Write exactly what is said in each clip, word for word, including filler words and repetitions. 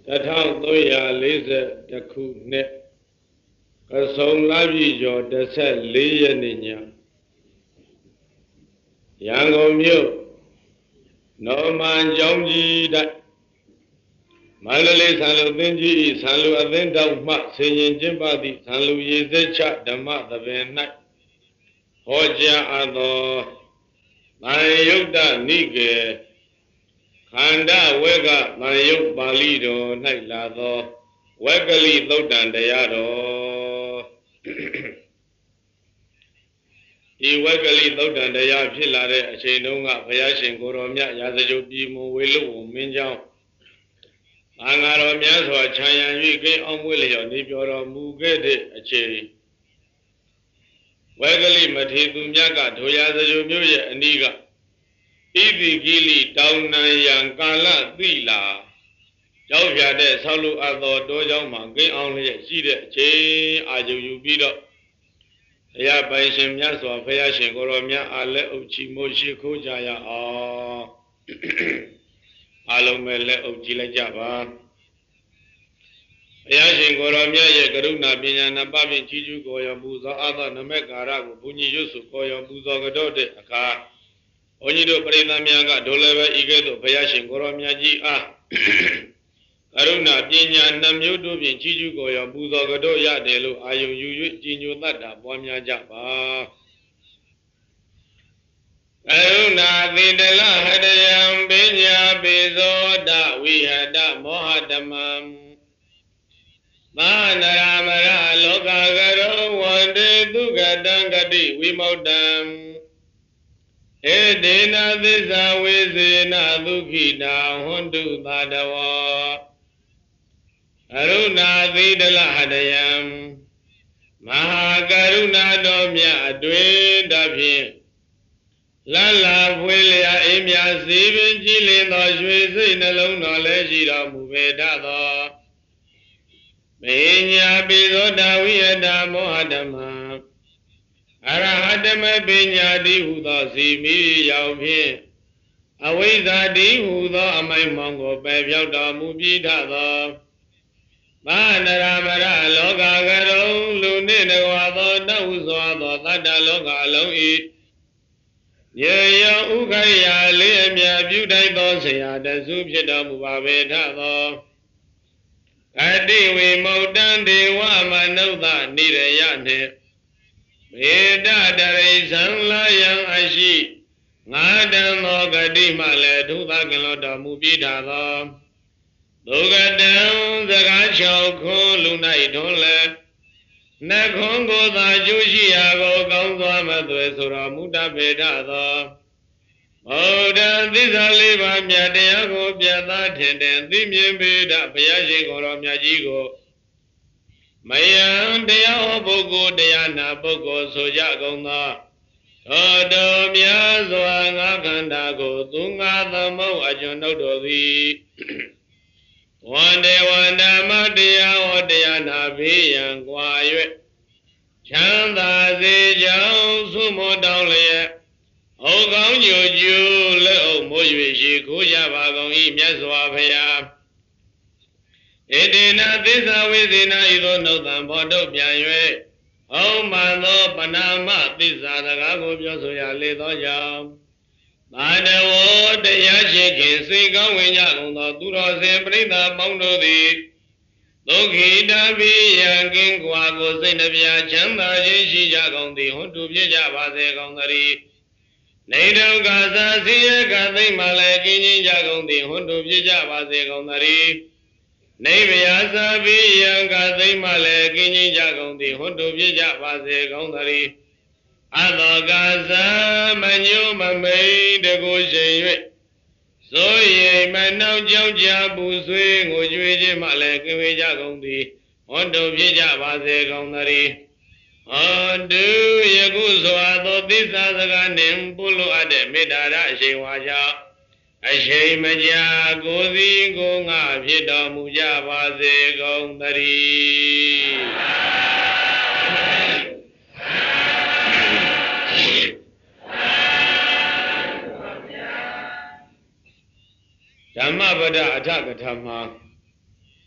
That how Toya laser the cool net. A song love you, the set lay in Young of you. No man, Jomji, that Malay Salu Benji, Salu Avenda, Mat, saying Jimbadi, Salu Yezecha, the mother of night. Hoja Ado Mayuda Nige Kanda Wega Mayuk Balido Nailado Wegali Lodan Dayado E Wegali Lodan Daya Pilare, Chenunga, Payashin Goromia, Yazajo Bimu, Willow, Minjao Angaro Miaso, Chaya, you get on William, if you're a Mugede, a cherry. Wegali Matibu Miaga, Toyazajo Muya, and Niga. Ibi Gili, down Yang Kala, Vila. Jovia de Salu Ado Dojo Mangi only see the Che, Aju Bido. Ya Baishim Yaso, Payashin Goromia, Ale Uchi Moshi Kujaya, or Alomele Uchila Java. Payashin Goromia, Garuna, Biana Babi, Chiju, Goya Buza, other Namekara, Puni Yusu, Goya Buza Gadote, a car. Onido Prina Miaga, Doleva Igedo, Payashin Goromia G. Ah. Aruna Pinya Namudu Chiju Goya Buzo Gadoya Delu Ayu Yu Jinu Nada Bomia Japa Aruna Vidala Hadayam Binya Bizoda we had a Mohadamam Manaramara Lokagaro one day Duga Dangadi we Modam Edina this Awizina Lukida Hondu Badawa Aruna Vidala Hadayam Mahakaruna Domya Dwe Dapi Lala Vuelia Emia Sivan Jilin Oshwizin alone Olejira Muveda Benya Bizoda Vieda Mohadama Arahadama Benya Dihuda Simi Yaupi Awiza Dihuda Amai Mongo Babyauda Mubida Manaramara Loga Garo Lunina Wado Nawzo Tata Loga Long Eat Yea Ugaya Lemia Budai Dosea the Zubjeda Mubaveta Adi we Modan de Wama Nova Nida Yane Veda Dare Sanla Yang Ashi Nadan Loga Dimale Dubagalota Mubida Loga down the Gacho Lunai Dole Nakongo the Jushiago Gonzo Madresura Muda Bedada Oda this Aliva Miadeago Biada Tenden Dimian Beda Payashi Goromia Jigo Mayan Dea Bogo Deana Bogo Sojagona Odo Miazo Angakandago Dunga the Mo Ajonodovi One day, one day, Madia, one day, and a be and quiet. Chanda, the Jones, who more down there. Oh, gone you, you little Mojishi, Kujavagon, Yaswapia. It did not this within I don't know them, but don't be a Oh, my Lord, Panama, this other Gago, Yosoya, little job. By the word, the Yashikin, sing going young, the Duro simply the Bondo the Loki Dabi, and King Quago, Saint Avia, Chamba, Jishi Jagon, the Huntu Java, the Gondari. Nato Gaza, Sia, Gathi Malaki, Jagon, the Huntu Java, the Gondari. Navia Sabi, and Gathi Malaki, Jagon, the Huntu Java, the Gondari. Ado Gaza, Manu Mamay, the Goshe. So ye man now Jabu swing, which we Malek, we Jagondi, on to Java, the Gondari. Oh, do ye go so I thought this other name, Pulu Ade, Medara, Shewaja. A shame, Maja, Gozi, Gonga, Pita Mujava, the Gondari. Dhamma Bada Ataka Dhamma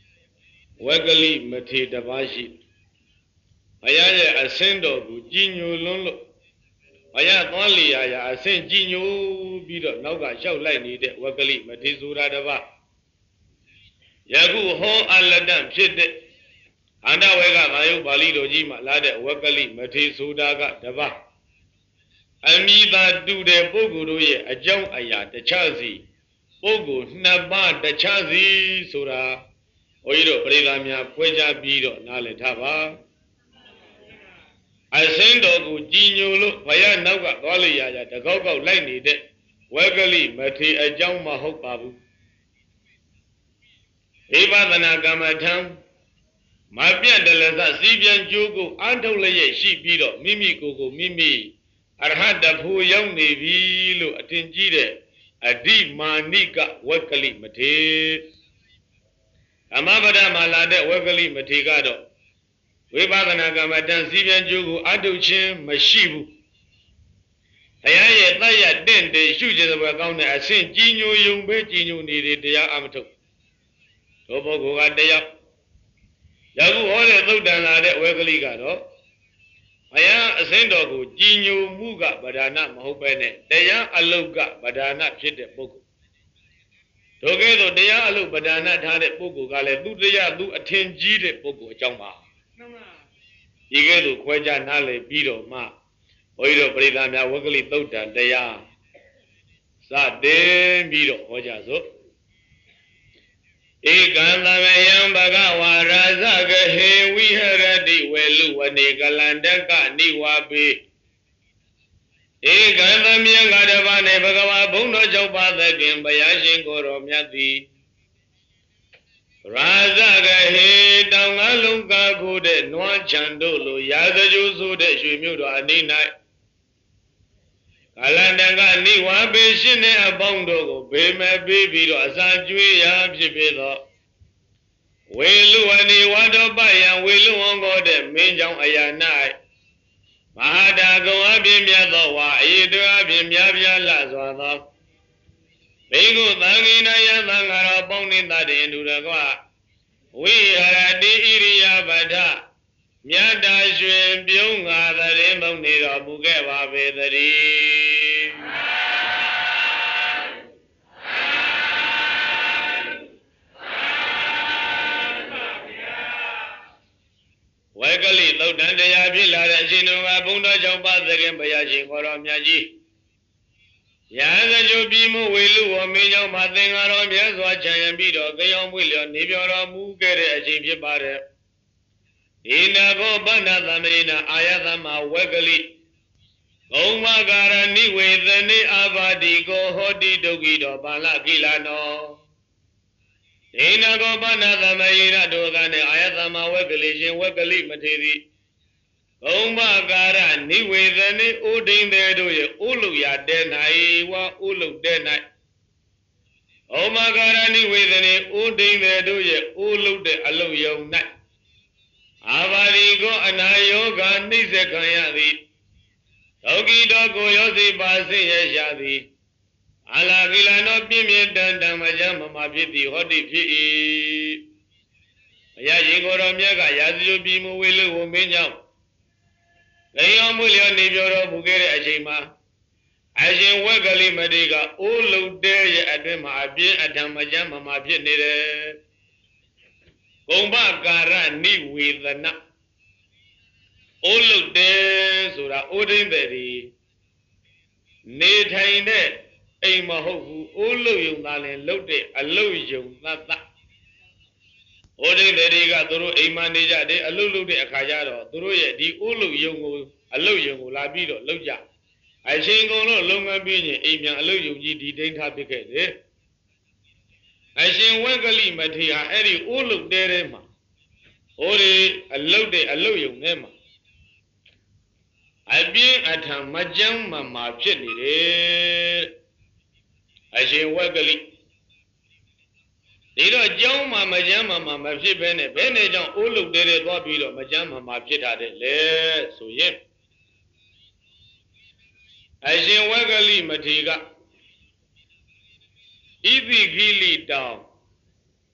Wakali Mate Dabashi Ayaya Ascendo Gino Lolo Aya only Aya Ascend Gino Bido Noga Show Lady Wakali Mate Zura Daba Yagu Ho Aladam Shit Anda Wega Mayo Balido Jima Lade Wakali Mate Sudaga Daba Amida do the Boguruye a Jong Aya the Chazi Bogu Naba the Chazi Sura Oiro Pregamia Queja Bido Nale Taba I send Ogu Gino look Paya Naga Goliya the Gogo Lady de Wakali Mate a Jong Maho Babu Eva the Nagamatam Mabian de Laza Sibian Jogo Antole She Bido Mimi Gogo Mimi Arhada Pu Young Navy Lu Atinjide Adi Manika Wakali Mate Amabada Malade Wakali Matigado Webagana Gamatan Sibian Jogo Aduchin Mashibu Ayaya Taya Den de Shuja the Wagana I sent Gino Yung Begino needed the Amato Tobogo Adaya Yagu all the Ludan Wakali Gado Aya Asendogu, Gino Muga, Badana, Mahopene, Daya Aluga, Badana, Chit Bogu. Together, Daya Alu, Badana, Tade Bogu, Gale, Dudaya, do attend Jide Bogu, Jama. Yigedu, Quaja Nale, Bido, Ma, Oido, Bridana, Wakali, Dotan, Daya. Sa de Bido, Ojazo. Eganda Mayam Bagawa, Razaga, he we heard the Welu, and Egalandaka, Niwabi. Eganda Miangadavane Bagawa, Bono Joba, the Gimbayashin Goromyati Razaga, he Dangaluka, good, Noan Chandolo, Yadajuzu, the Shumudo, Anina Alandanga, Niwabi, Shine, a Bondogo, Bema Baby, Asanjui, Yamshipido. Welu ani wado bayan welu ongo de minjang ayanai Mahada go abim yado wa idu abim yabya la zwado Bigu tangina yadangara bongni tadi indura kwa Wi haradi iriya bada Myada shwe byunga tari bongni do buke babe tari Wakali, Lodandaya Villa, Zinua, Bunda Jamba, the Gambayaji, Koromyaji. Yaza Jobimu, Wilu, or Mino, Matinga, Yazwa, Chayambido, Gayon William, Nibiora, Mugere, Jibare. Inago Bana, the Marina, Ayatama, Wakali. Oma Gara, Niwe, the Ni Avadi, go Hodi Dogido, Bala Gilano. Inago Bana, the Marina, Dogane, Ayatama, Wakali, Wakali, Materi. Oma Gara, Niwe, the Ni Udin there do you, Ulu ya denai, wa Ulu denai. Oma Gara, Niwe, the Ni Udin there do you, Ulu de Alu yo night. Avadi go Anayoga, Nizekayadi. Togi dogo yosi basi yeshadi. Ala gila no pimi danda majama mabiti hoti fi. Ya jingoro miaga yaziyo bimu wilu uminyam. Gayon mulyo nibyoro bugere ajima. Ajin wagali madiga ulu deye adema abin adamajama mabiti nire. Gomba gara ni widana. Ulu de sura udin beri. Ne thaine ai mahobu ulu yung dalen lote alu yung nata. Udin beri ga turu imani jade alu lote akajaro turu ye di ulu yung alu yung labido loja. Ai singong lo longan binye imyan alu yung ji di ding tha pit ke de. Ai sing wagali mathi ha eri ulu de de ma. Ori alu de alu yung ne ma. Abin atam majam mamaဖြစ်နေတယ်အရှင်ဝက်ကလိဒီတော့ကျောင်းမှာမကြမ်းမမမဖြစ်ဘဲနဲ့ဘယ်နဲ့ကြောင့်အိုးလုတ်တဲတဲ့သွားပြီးတော့မကြမ်းမမဖြစ်တာတဲ့လေဆိုရင်အရှင်ဝက်ကလိမထေရကဣတိခိလိတောင်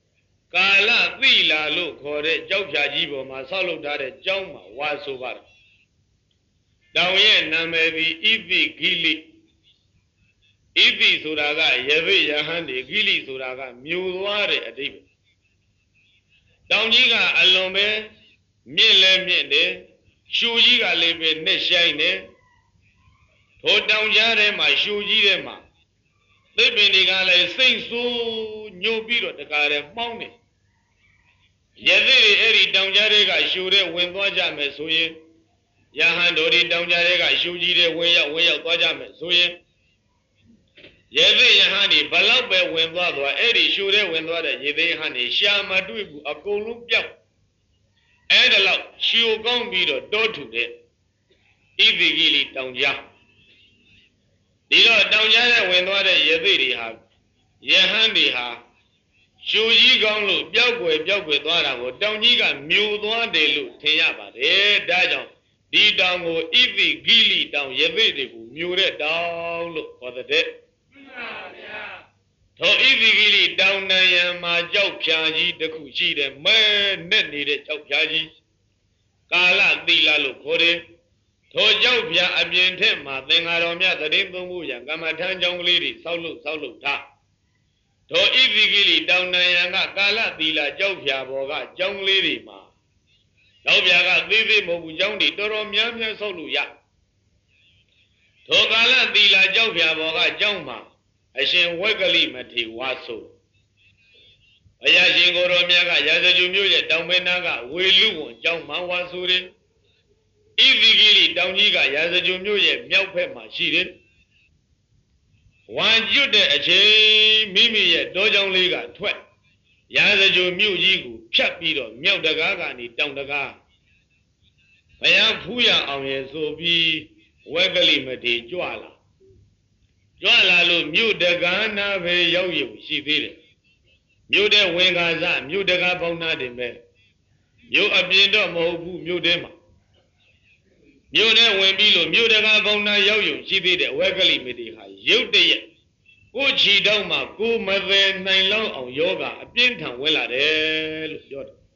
ကာလသီလာလို့ခေါ်တဲ့ကြောက်ဖြာကြီးပေါ်မှာဆောက်လုပ်ထားတဲ့ကျောင်းမှာဝါဆိုပါတယ်တောင်ရဲ့နာမည်သည်ဣသိဂိလိဣသိဆိုတာကယသိယဟန်ဒီဂိလိဆိုတာကမြို့သွားတဲ့အဓိပ္ပာယ်တောင်ကြီးကအလွန်ပဲမြင့်လဲမြင့်တယ်ရှူကြီးကလည်းပဲနဲ့ဆိုင်တယ်ထိုတောင်ကြားထဲမှာရှူကြီးထဲမှာသစ်ပင်တွေကလည်းစိတ်ဆိုးညှို့ပြီးတော့တကားထဲမှောင်းနေယသိတွေအဲ့ဒီတောင်ကြားတွေကရှူတဲ့ဝင်သွားကြမယ်ဆိုရင်ယဟန်တို့ဒီတောင်ကြားတွေကရှူကြီးတွေဝင်ရောက်ဝင်ရောက်သွားကြမယ်ဆိုရင်ယသိယဟန်ဒီဘလောက်ပဲဝင်သွားသွားအဲ့ဒီရှူတဲ့ဝင်သွားတဲ့ယသိယဟန်ဒီရှာမတွေ့ဘူးအကုန်လုံးပြောက်အဲ့ဒါလောက်ရှူကောင်းပြီးတော့တောထူတဲ့ဣသိဂိလိတောင်ကြားဒီတော့တောင်ကြားနဲ့ဝင်သွားတဲ့ယသိတွေဟာယဟန်တွေဟာရှူကြီးကောင်းလို့ပျောက်ွယ်ပျောက်ွယ်သွားတာကိုတောင်ကြီးကမြို့သွားတယ်လို့ထင်ရပါတယ်ဒါကြောင့်ဒီတောင်ကိုဣသိဂိလိတောင်ယသိတွေကိုမြို့တဲ့တောင်လို့ခေါ်တဲ့မှန်ပါဗျာထိုဣသိဂိလိတောင်နံရံမှာကြောက်ဖြာကြီးတစ်ခုရှိတယ်မဲနဲ့နေတဲ့ကြောက်ဖြာကြီးကာလသီလလို့ခေါ်တယ်ထိုကြောက်ဖြာအပြင်ထက်မှာသင်္ဃာတော်မြတ်တရင်သုံးဖို့ရကမ္မထမ်းကြောင်းကလေးတွေဆောက်လုပ်ဆောက်လုပ်ထားထိုဣသိဂိလိတောင်နံရံကကာလသီလကြောက်ဖြာဘော်ကကြောင်းကလေးတွေမှာကြောက်ဖြာကသေးသေးမဟုတ်ဘူးကြောင်းတွေတော်တော်များများဆောက်လို့ရထိုကာလသီလကြောက်ဖြာဘော်ကကြောင်းမှာအရှင်ဝက်ကလိမထေဝါဆိုဘုရားရှင်ကိုယ်တော်မြတ်ကရာဇဂုမြို့ရဲ့တောင်ဘက်နားကဝေလူဝန်ကျောင်းမှာဝါဆိုတယ်ဣသိဂိလိတောင်ကြီးကရာဇဂုမြို့ရဲ့မြောက်ဘက်မှာရှိတယ်ဝါကျွတ်တဲ့အချိန်မိမိရဲ့တောကျောင်းလေးကထွက်ရာဇဂုမြို့ကြီးကိုဖြတ်ပြီးတော့မြောက်တကားကနေတောင်တကားဘုရားဖူးရအောင်ရဲ့ဆိုပြီးဝက်ကလိမထေကြွလာကြွလာလို့မြို့တကားနာပဲရောက်ရုံရှိသေးတယ်မြို့တဲ့ဝင်ကားစမြို့တကားပေါင်းသားတင်ပဲမြို့အပြင်တော့မဟုတ်ဘူးမြို့ထဲမှာမြို့ထဲဝင်ပြီးလို့မြို့တကားပေါင်းသားရောက်ရုံရှိသေးတယ်ဝက်ကလိမထေဟာရုတ်တရက်ကိုချီတောင်းမှာကိုမသေးနိုင်လောက်အောင်ယောဂအပြင်းထန်ဝင်လာတယ်လို့ပြောတယ်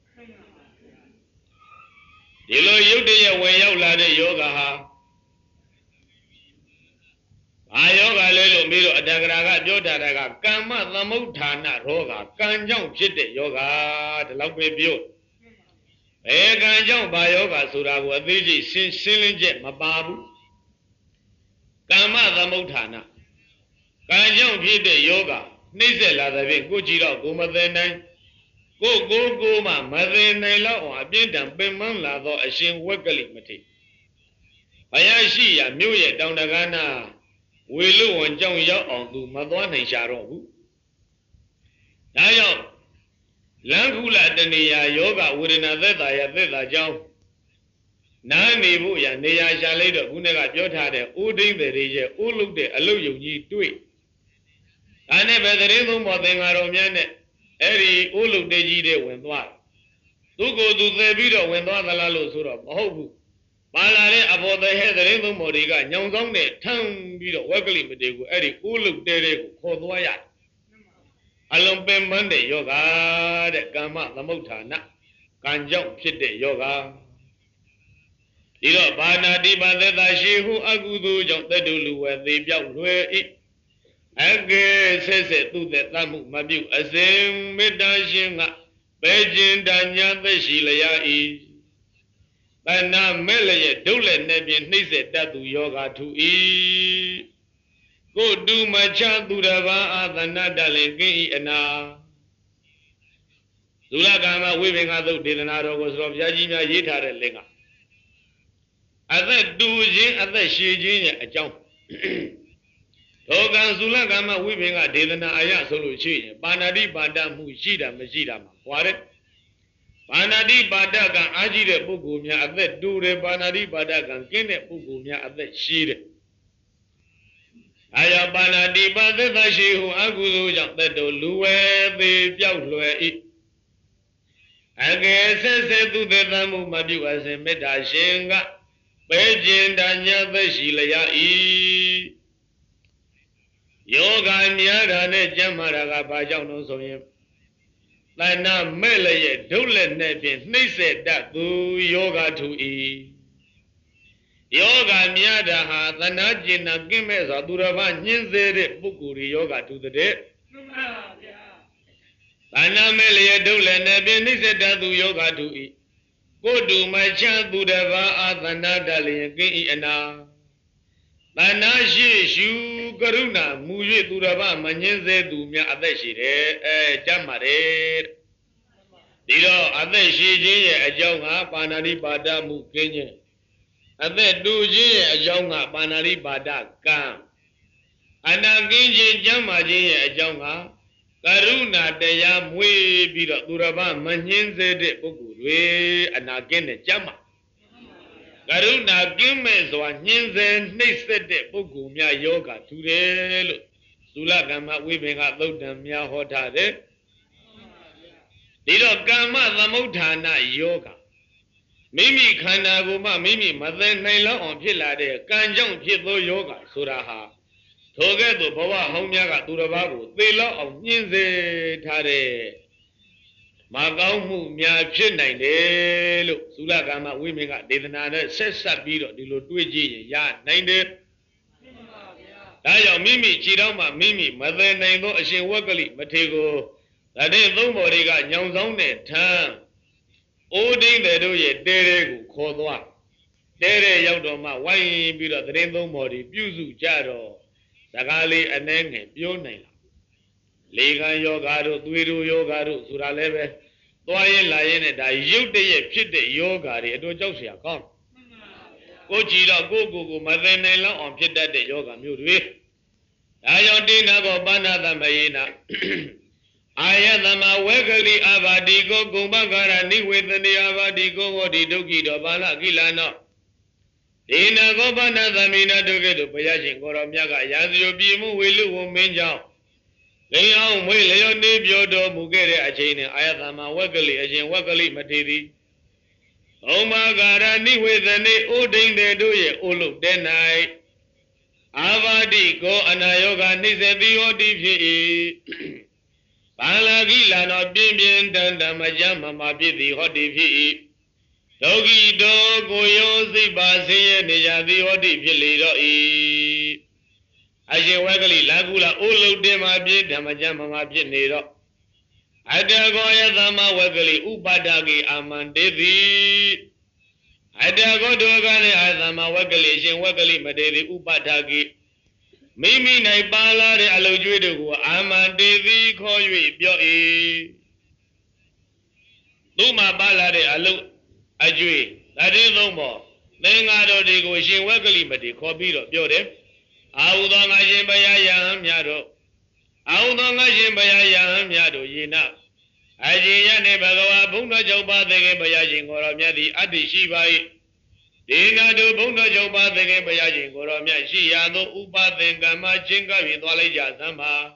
ဒီလိုရုတ်တရက်ဝင်ရောက်လာတဲ့ယောဂဟာဘာယောဂလဲလို့ပြီးတော့အတ္တဂရာကပြောထားတာကကမ္မသမုဋ္ဌာနရောဂါကံကြောင့်ဖြစ်တဲ့ယောဂဒီလောက်ပဲပြောဘယ်ကံကြောင့်ဘာယောဂဆိုတာကိုအသေးစိတ်ရှင်းရှင်းလင်းချက်မပါဘူးကမ္မသမုဋ္ဌာနကံကြောင့်ဖြစ်တဲ့ယောဂနှိမ့်ဆက်လာတဲ့ဖြင့်ကိုကြည့်တော့ကိုမသိနိုင်ကိုကိုကိုမှမသိနိုင်တော့အောင်အပြင်းထန်ပင်ပန်းလာသောအရှင်ဝက်ကလိမထေဘုရားရှိရာမြို့ရဲ့တောင်တကားနာဝေလူဝန်ကြောင့်ရောက်အောင်သူမသွားနိုင်ရှာတော့ဘူးဒါကြောင့်လမ်းခုလတနေရာယောဂဝေဒနာသက်သာရသက်သာကြောင်းနားနေဖို့ရနေရာရှာလိုက်တော့ခုနကပြောထားတဲ့ဥဒိမ့်တွေရဲ့ဥလုတ်တဲ့အလုတ်ယုံကြီးတွေ့ဒါနဲ့ပဲသတင်းသုံးပေါ်သင်္ဃာတော်များနဲ့အဲ့ဒီဥလုတ်တေကြီးတွေဝင်သွားသူကိုယ်သူသေပြီးတော့ဝင်သွားသလားလို့ဆိုတော့မဟုတ်ဘူးပါလာတဲ့အဘော်တဲ့ဟဲ့သတင်းသုံးပေါ်တွေကညောင်ဆောင်နဲ့ထမ်းပြီးတော့ဝက်ကလိမတေကိုအဲ့ဒီဥလုတ်တဲတွေကိုခေါ်သွားရတယ်အလုံးပင်မန်းတဲ့ယောဂတဲ့ကာမသမုဋ္ဌာနကံကြောင့်ဖြစ်တဲ့ယောဂဒီတော့ဘာနာတိပါသက်သာရှိဟုအကုသိုလ်ကြောင့်တတုလူဝဲသေပြောက်လွယ်ဤအကဲဆက်ဆက်သူတဲ့တမှုမပြုအစဉ်မေတ္တာရှင်ကပဲကျင်တညာသက်ရှိလျာဤတဏမဲ့လျက်ဒုလည်းနဲ့ပြင်နှိမ့်ဆက်တတ်သူယောဂထူဤကိုတူမချသူတစ်ပါးအာသနာတလည်းကင်းဤအနာသုလကာမဝိပင်္ဂသုတ်ဒေသနာတော်ကိုဆိုတော့ဘုရားကြီးများရေးထားတဲ့လင်ကအသက်တူခြင်းအသက်ရှည်ခြင်းရဲ့အကြောင်းသောကံသုလကာမဝိပင်္ဂဒေသနာအယဆိုလို့ရှိရင်ပါဏာတိပါဒမှုရှိတာမရှိတာမှာဟွာတဲ့ပါဏာတိပါဒကံအားကြီးတဲ့ပုဂ္ဂိုလ်များအသက်တူတယ်ပါဏာတိပါဒကံကင်းတဲ့ပုဂ္ဂိုလ်များအသက်ရှည်တယ်အာယပါဏာတိပါသက်သာရှိဟုအကုသိုလ်ကြောင့်သက်တော်လူဝဲသေးပြောက်လွယ်ဤအကယ်ဆက်ဆက်သူသက်သမှုမပြုအစဉ်မေတ္တာရှင်ကပဲကျင်တညာသက်ရှိလျာဤယောဂများတာနဲ့ကျမ်းမာတာကဘာကြောင့်လို့ဆိုရင် Lana Melay, Dole Nebin, Nise that do yoga to e. Yoga Miada, Lanajina, Gimes, Aduravan, Yinze, Bukuri yoga to the dead. Lana Melay, Dole Nebin, Nise that do yoga to e. Go to my child, Budava, Adana, Dali, and Manashi, Shu, Karuna, Muji, Durava, Manyenze, Dumia, Adeshi, eh, Jamare. Dilo, Adeshi, a Jonga, Panari Bada, Mukenya. Ade Duji, a Jonga, Panari Bada, Kam. Anaginji, Jamaji, a Jonga. Karuna, Deya, Mui, Bida, Durava, Manyenze, de Bugure, and again, Jama. Karuna gimme so nyinze neisede bugu mya yoga ture lo sula kama wibinga thuddam mya hota de dilo kama thamudhana yoga mimi khanda ko ma mimi mathe nain law aw phit la de kan jaung phit tho yoga soda ha tho ke tu bawa hong mya ka tu ta ba ko the law aw nyinze tha de Magau mu mya phit nain de lo sula kama wibinga dedana ne set sat pi do di lo twai ji yin ya nain de da yaw mimi chi taw ma mimi mathe nain tho a shin wakkali mathe ko da den thong paw de ka nyaung saung ne than ô đinh de do ye te de ko khaw twa te de yaw do ma wain pi do thain thong paw de pyu su ja do saka le ane nghen pyo nain la Legan yoga do, Twiru yoga do, Suraleve, Toy Lion, and I you day fit the yoga, do Josia come. Go Chida, go go, Mother Nela on Pit that the yoga mute. I don't think I go Banada Mayina. I am the Wegally Avadigo, Gumbagara, Ni with the Avadigo, or the Dogi, the Bala Gilano. In a go Banada Mina to get to Payashin, or Miaga, Yazio Bimu will menja. Lay on way lay on nib your door, Mugere, a chain, Ayatama, Waggly, a chain, Waggly, Matidi. Oh my God, I knew with the name, oh, ding, they do ye, oh, look, then I Avadi, go and Ayoga, Nisebi, or D P. Palagila, not being done, the Majama, Mabidi, or D P. Dogi, dog, go, Yosi, Basi, Nijadi, or D P. I say, Waggly, Lagula, Ulu, Dema, Damajama, Mabinero. I dare go Yadama, Waggly, Ubadagi, Amandevi. I dare go to Agani, Azama, Waggly, Shin Waggly, Madevi, Ubadagi. Mimi, Naibala, the Alojudu, Amandevi, call you, Bio. Luma Bala, the Alu, Ajui, that is no more. Then I don't go, Shin Waggly, Madi, Cobido, Bio. Audong Ajibaya Yam Yado. Audong Ajibaya Yam Yado Yina. Ajiya Nebagawa Bunda Joba the Bayajing or Yadi Adi Shibai. Dina do Bunda Joba the Bayajing or Yashia do Uba the Gama Jinga with Waleja Sama.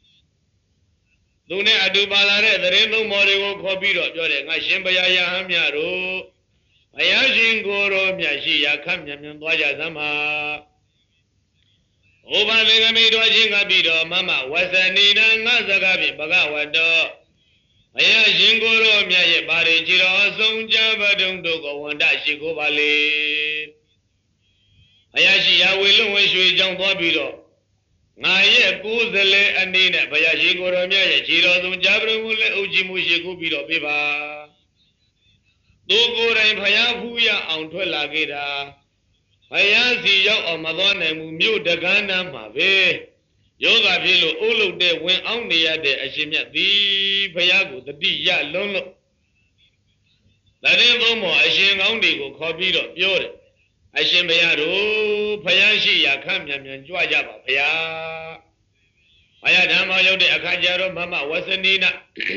Dune Adubalare, the Reno Morigo Kobido, Jodeng, Ashimbaya Yam Yado. Ayajing Goro Yashia Kamyam Waja Sama. Over the Gamido Jingabido, Mama, was a need and Nazagabi, Bagawado. Aya Jingoro, Mia, Bari, Jiro, Song Java, don't go one dashi go valley. Ayashi, I will wish you John Bobido. Naya, Guzele, and Nina, Bayashi Goromia, Jiro, Jabra, Ujimushi, Gubido, Biba. Dogo and Payapuya, Auto Lagida. Ayasi Yaw or Madonna Mumio Dagana Mave Yoga Vilo Ulu de went only at the Ashimia the Payago, the Dia Lono. That is no more Ashim only go Cobido, Yore. Ashim Bayado, Payashi, Yakamiam and Juajaba, Paya. Ayadama Yode Akajaro Mama was a Nina.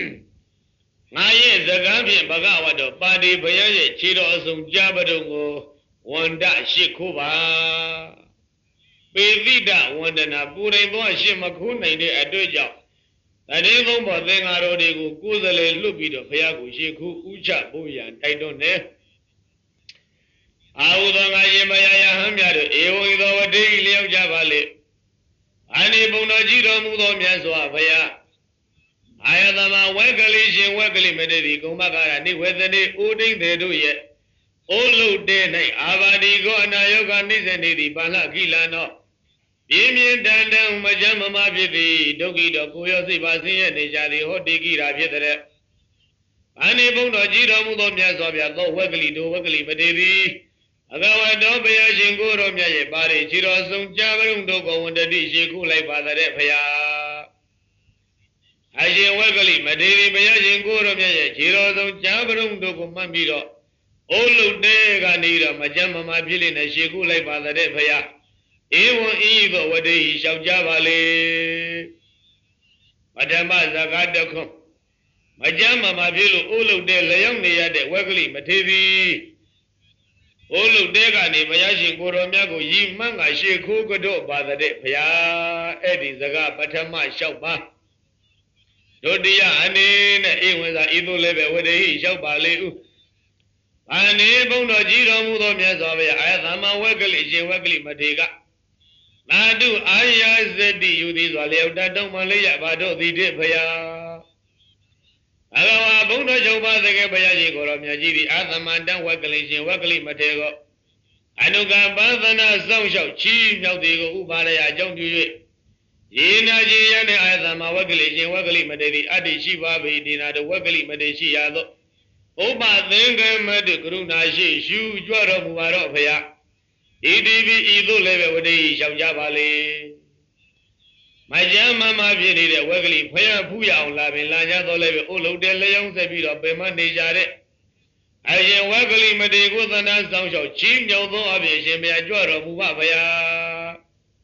Naye Zagabi Bagawado, Badi Payaye, Chido, some Jabadongo. One that she kuba. Baby that one and a good and one she macuna in a do job. I didn't know more than I already go Guzale Lubido, Payago, she could Ucha, Boya, and I don't know. I would on Ayamaya Hamyado, Ewo, our daily Javale. I need Bonajiro Mudo Miazwa, Paya. Ayadama Wagalishin Wagali Medidi Gumbagara Ni Wethani Uding de Duye Olu de Nay Avadi Go Nayoga Nizanidi Bala Gilano Yimi Dandam Majama Mabidi Dogi do Kuyosi Basi and Nijadi Hotiki Rabitre Ani Bundo Jiro Mudo Miazobia Go Wagali do Wagali Medidi Agawa Dobia Shinguro Mia Bari Chiro Sung Javarum Dogo and the Dishiku like Father Paya Aje Wagali Madiri Bayajin Guru Mia Chiro Sung Javarum Dogo Mambiro Olu Nega Nira Majama Mabili Nashiku like Father Paya Ewo Ego Wadi Shabjavale Madama Zagadakum Majama Mabilu Ulu de Leon Niade Wagali Matiri Olu Dega ni Mayashin Goromiago Yi Manga Shiku Godo Badade Paya Edi Zaga Patama Shauba Dodia Anina Iwaza Idu Lebe Wade Shaubale Ani Bono Jiro Mudo Miazove Ayatama Wagali Jin Wagali Madiga Nadu Aya Zedi Yudi Zale Dadon Malaya Bado Dide Paya Alawa Bono Joba the Bayaji Goromia Jiri Athamandan Wagali Jin Wagali Matego Anuga Badana Zonsho Chi Nodigo Ubaya Jong Yina Jian Athama Wagali Jin Wagali Madedi Adi Shiva Vidina the Wagali Madeshi Yado Oba Denga Madikuruna Shi Shu Joro Muaro Paya Idibi Idu Leve Wadi Shabjavale Majama Mabini the Wagali Paya Puya Labin Lanya Leve Ulu de Leon Sabiro Bema Nijare Ayen Wagali Madigo than a Zonsho Chim Yodo Aviation Joro Muvaya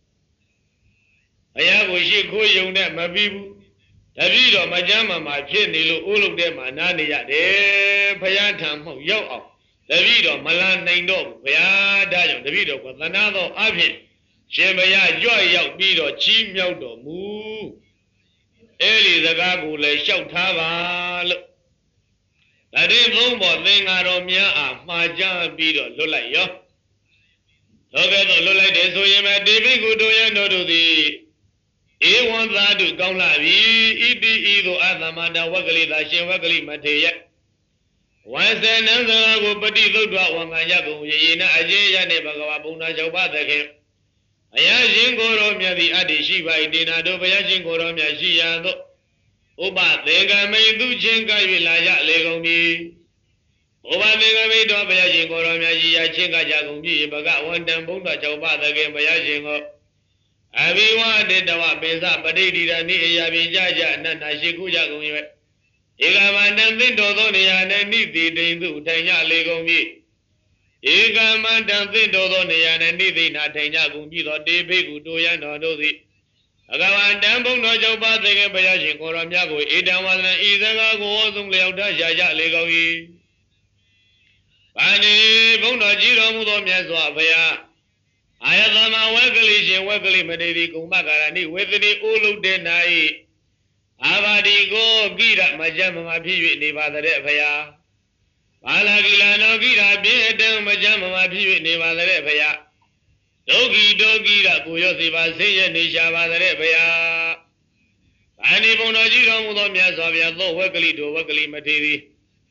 Ayabushi Koyuna Mabibu Davido Majama Mapinilu Ulu de Manani Yade Payatam Yo Davido Malan Nando Paya Dayo Davido Quatanado Avin Shemaya Joy Yao Bido Chim Yodo Mu Eli the Gagu Le Shoutava That is no more thing I don't mean Maja Bido Lulayo Together Lula de Soyama David Gudoya no to the E one that to Gaulavi, Idi Ido Athamanda Wagali, the Shin Wagali Mateya. Once then another go Pati Lodwa Wangayago, Yena Ajaya Nebagabuna Joba the Kim. Ayajin Goromia the Adi Shiva, Dina Dobayajin Goromia Shiando. Oba, they got made do Chinka Vilaya Legomi. Oba, they got made of Bayajin Goromia Chinka Jagumi, Baga one time Bunda Joba the game Bayajin. Aviwa did the Wapesa, but they did a near Yavijaja, Nana Shikuja going. Igaman did Dodonia and Niti Dindu, Tanya Legomi. Igaman did Dodonia and Niti Natanya Gumi, or Debigu, Doyan or Dozi. Agawan Dambo no Joba, the Bayashin Koramyago, Idawan, Izaga, Gozum Leota, Jaja Legomi. Pani Bono Jiro Mudomia Swapaya. Ayatama Wagali Jin Wagali Madidi Kumagarani with the Ulu Denai Avadi Go Gira Majama Mapi Neva the Repaya Palagilano Gira Bidam Majama Mapi Neva the Repaya Dogi Dogi Kuyosiva Saya Nishava the Repaya Pani Bonajiro Mudomia Savia Lo Wagali do Wagali Matidi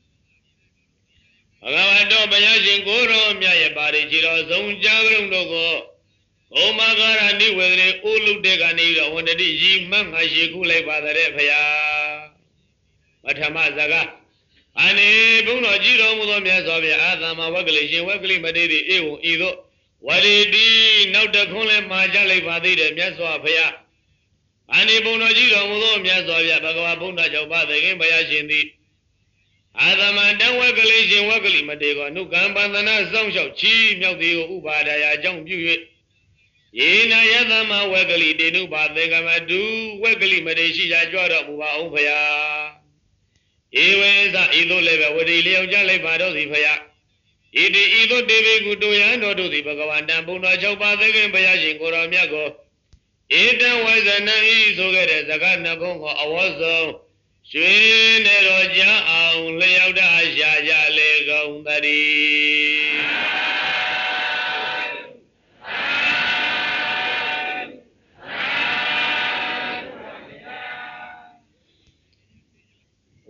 Agavado Bayashin Goro Mia Bari Jiro Zon Javrum Dogo Omagara ni whether Ulu Degani when the Ji Manga Shikule Badare Paya Matama Zaga Ani Buno Jiro Mudomia Savia Adama Wagali Wagali Madidi Ewo Ido Wadi now the Kole Majali Vadi Miaswa Paya Ani Buno Jiro Mudomia Savia Bagawa Bunda Joba the game Bayashindi Adama dan Wagali Jin Wagali Madego, no Gambana Zonsho, Chi Mildio Ubada, Jong Buet. Yena Yadama Wagali, de Nuba, the Gamadu, Wagali Madeshi, Jorda Muba Opaya. Eweza Ido Leva, with the Leo Jale Bado the Paya. Idi Ido Devi Gudoyan or do the Bagawan Dambuna Joba, the Gambayajin Goramiago. Ida was a naive so get as a Gana Gongo, I was. Shin Roja only out as Jaja Lego Daddy.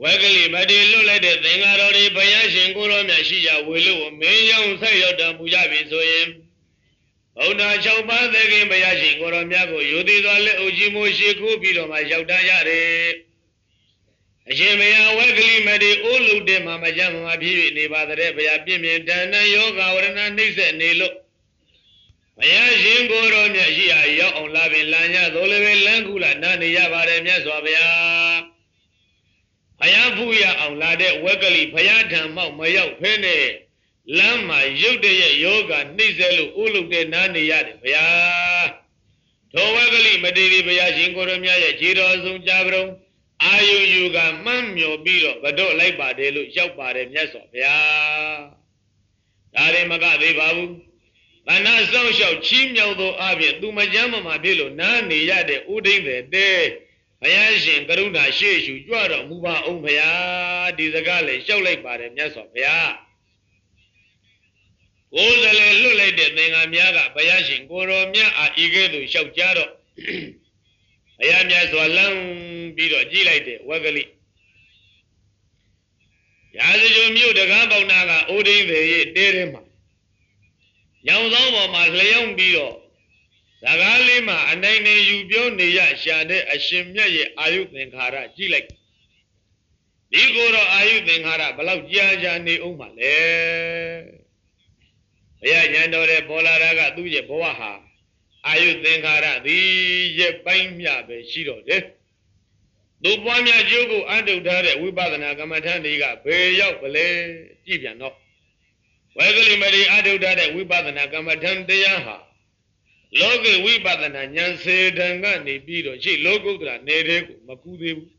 ဝက်ကလေးမတေလွတ်လိုက်တဲ့သင်္ဃာတော်တွေဘုရားရှင်ကိုရောမြတ်ရှိကြဝေလို့မင်းရောင်ဆက်ရောက်တော်မူကြပြီဆိုရင်ဘုရား၆ပါးသခင်ဘုရားရှင်ကိုရောမြတ်ကိုယူသည်သောလက်အုပ်ကြီးမိုးရှိခိုးပြီးတော့မှရောက်တန်းရတယ်အရှင်ဘုရားဝက်ကလေးမတေအိုးလုံးတဲ့မှာမကြမ်းမှာဖြစ်၍နေပါတဲ့ဘုရားပြင်းပြင်းတန်တန်ယောဂဝရဏနှိမ့်ဆက်နေလို့ဘုရားရှင်ကိုရောမြတ်ရှိရာရောက်အောင်လာပင်လမ်းညသို့လည်းပဲလမ်းကူလာနားနေရပါတယ်မြတ်စွာဘုရားဘုရားဖူးရအောင်လာတဲ့ဝက်ကလေးဘုရားထံမောက်မရောက်ဖဲနဲ့လမ်းမှာရုပ်တရက်ယောဂနှိမ့်ဆက်လို့အိုးလုံးတဲ့နားနေရတယ်ဘုရားထိုဝက်ကလေးမတေရီဘုရားရှင်ကိုရောမြတ်ရဲ့ခြေတော်ဆုံးကြပါတော့အာယုယူကမှန်းမြော်ပြီးတော့ကတော့လိုက်ပါတယ်လို့ရောက်ပါတယ်မြတ်စွာဘုရားဒါရင်မကသေးပါဘူးဗန္နာစောင့်ရှောက်ချီးမြှောက်သောအပြင်သူမကြမ်းမမှာဖြစ်လို့နားနေရတဲ့ဥဒိမ့်တဲ့တဲဘုရားရှင်ကရုဏာရှေ့ရှုကြွတော်မူပါအောင်ဘုရားဒီစကားလည်းရှောက်လိုက်ပါတယ်မြတ်စွာဘုရားကိုယ်စလဲလွတ်လိုက်တဲ့သင်္ဃာများကဘုရားရှင်ကိုရောမြတ်အာဤကဲ့သို့ရှောက်ကြတော့ဘုရားမြတ်စွာလမ်းပြီးတော့ကြည့်လိုက်တဲ့ဝက်ကလေးရာဇဂိုမြို့တကားပေါက်နာကအိုဒိမ့်သေးရဲ့တဲထဲမှာရောင်ဆောင်ပေါ်မှာလျောင်းပြီးတော့စကားလေးမှာအနိုင်နေယူပြောနေရရှာတဲ့အရှင်မြတ်ရဲ့အာယုသင်္ခါရကြည့်လိုက်ဒီကိုတော့အာယုသင်္ခါရဘလောက်ကြာကြာနေအောင်ပါလဲဘုရားဉာဏ်တော်တဲ့ပေါ်လာတာကသူ့ရဲ့ဘဝဟာအာယုသင်္ခါရသည်ရဲ့ပိုင်းမြပဲရှိတော့တယ်သူပွားများကျိုးကိုအတုထားတဲ့ဝိပဿနာကမ္မထန်တွေကဘယ်ရောက်ပလဲကြည့်ပြန်တော့ဝေကလိမတိအတုထားတဲ့ဝိပဿနာကမ္မထန်တရားဟာလောကဝိပဿနာဉာဏ်စေတံကနေပြီးတော့ရှိလောကုတ္တရာနေတဲ့ကိုမကူသေးဘူး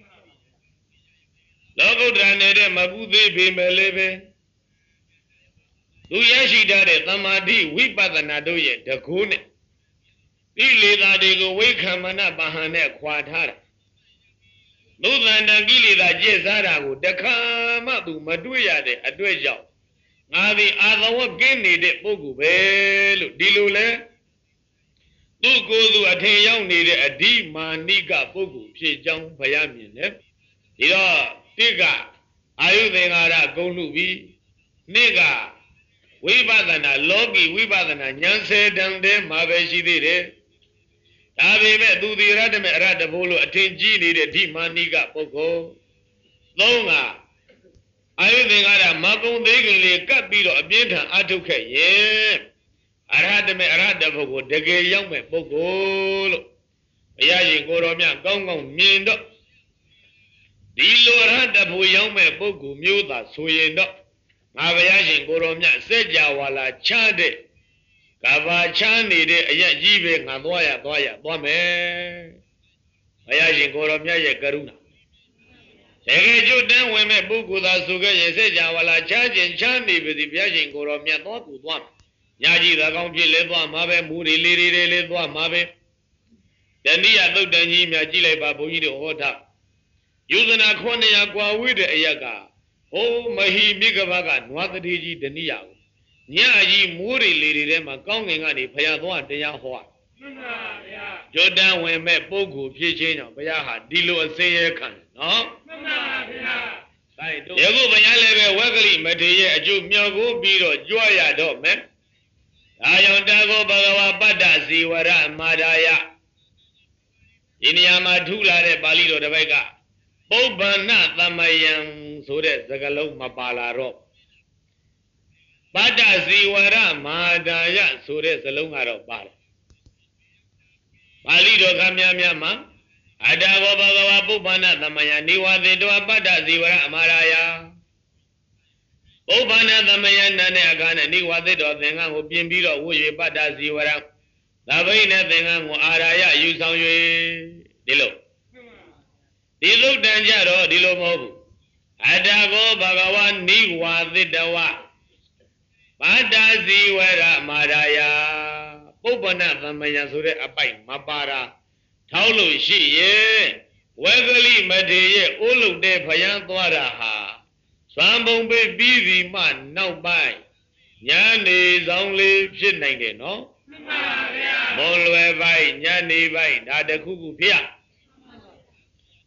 လောကုတ္တရာနေတဲ့မကူသေးပေမဲ့လည်းပဲသူရရှိထားတဲ့သမာဓိဝိပဿနာတို့ရဲ့တကူနဲ့ဒီလေသာတွေကိုဝိခံမနပဟံနဲ့ခွာထားတာသုသန္တကိလေသာကျင့်စားတာကိုတခါမှသူမတွေ့ရတဲ့အတွေ့အကြောင်းငါသည်အာသဝကင်းနေတဲ့ပုဂ္ဂိုလ်ပဲလို့ဒီလိုလဲသူကိုယ်သူအထင်ရောက်နေတဲ့အဓိမာနိကပုဂ္ဂိုလ်ဖြစ်ကြောင်းဘုရားမြင်တယ်ဒီတော့တိကအာယုသင်္ခါရဂုံလူပြီးနှစ်ကဝိပဿနာလောကီဝိပဿနာဉာဏ်စေတံတဲ့မှာပဲရှိသေးတယ်ဒါပေမဲ့သူဒီရတ္တမေအရတ္တဘိုးလို့အထင်ကြီးနေတဲ့ဓိမာနိကပုဂ္ဂိုလ်သုံးကအာယုသင်္ခါရမကုံသေးခင်လေးကပ်ပြီးတော့အပြင်းထန်အထုတ်ခဲ့ရဲ့အရဟတမေအရဟတပုဂ္ဂိုလ်တကယ်ရောက်မဲ့ပုဂ္ဂိုလ်လို့ဘုရားရှင်ကိုတော်မြတ်ကောင်းကောင်းမြင်တော့ဒီလိုအရဟတဘုရောက်မဲ့ပုဂ္ဂိုလ်မျိုးသာဆိုရင်တော့ငါဘုရားရှင်ကိုတော်မြတ်စัจ java လာချတဲ့ကဘာချမ်းနေတဲ့အရက်ကြီးပဲငါသွားရသွားရသွားမယ်ဘုရားရှင်ကိုတော်မြတ်ရဲ့ကရုဏာတကယ်ကျွတ်တန်းဝင်မဲ့ပုဂ္ဂိုလ်သာဆိုခဲ့ရင်စัจ java လာချခြင်းချမ်းနေပြီဘုရားရှင်ကိုတော်မြတ်သွားကူသွားမယ်ညာကြီးသာကောင်းဖြစ်လဲသွားမှာပဲမူရီလေးလေးလေးသွားမှာပဲတဏိယသုတ်တန်ကြီးများကြည့်လိုက်ပါဘုန်းကြီးတို့ဟောထားယူဇနာခုနှစ်ရာကွာဝေးတဲ့အရက်ကဟိုမဟိမိကဘကနွားတတိကြီးတဏိယကိုညကြီးမူရီလေးတွေထဲမှာကောင်းငင်ကနေဘုရားသွားတရားဟောမှန်ပါဗျာကျွတ်တန်းဝင်မဲ့ပုဂ္ဂိုလ်ဖြစ်ခြင်းကြောင့်ဘုရားဟာဒီလိုအစေရခံနော်မှန်ပါဗျာဒါတို့ရေကိုဘုရားလည်းပဲဝက်ကလိမထေရရဲ့အကျိုးမြော်ကိုပြီးတော့ကြွရတော့မယ်ဒါကြောင့်တာကိုဘဂဝါပတ္တဇီဝရမာဒာယဒီနေရာမှာထူလာတဲ့ပါဠိတော်တစ်ပိုက်ကပုဗ္ဗန္နသမယံဆိုတဲ့စကားလုံးမပါလာတော့ပတ္တဇီဝရမာဒာယဆိုတဲ့စလုံးကတော့ပါတယ်ပါဠိတော်ခများများမှာအတ္တကိုဘဂဝါပုဗ္ဗန္နသမယံနိဝသေတောပတ္တဇီဝရမာဒာယပုဗ္ဗန္နသမယနာနဲ့အခါနဲ့နိဝါသစ်တော်သင်္ကန်းကိုပြင်ပြီးတော့ဝှေပတ္တဇီဝရံသဗ္ဗိနဲ့သင်္ကန်းကိုအာရာယယူဆောင်၍ဒီလိုဒီသုတ်တန်ကြတော့ဒီလိုမဟုတ်ဘူးအတ္တကိုဘဂဝါနိဝါသစ်တဝပတ္တဇီဝရမာရာယပုဗ္ဗန္နသမယဆိုတဲ့အပိုက်မပါတာထောက်လို့ရှိရဲ့ဝေကလိမထေရရဲ့အိုးလုတ်တဲ့ဖယံသွားတာဟာသံပုံပေပြီးပြီမှနောက်ပိုင်းညာနေဆောင်လေးဖြစ်နိုင်တယ်နော်မှန်ပါဗျာမွန်လွယ်ပိုင်းညနေပိုင်းဒါတခုခုဖြစ်တ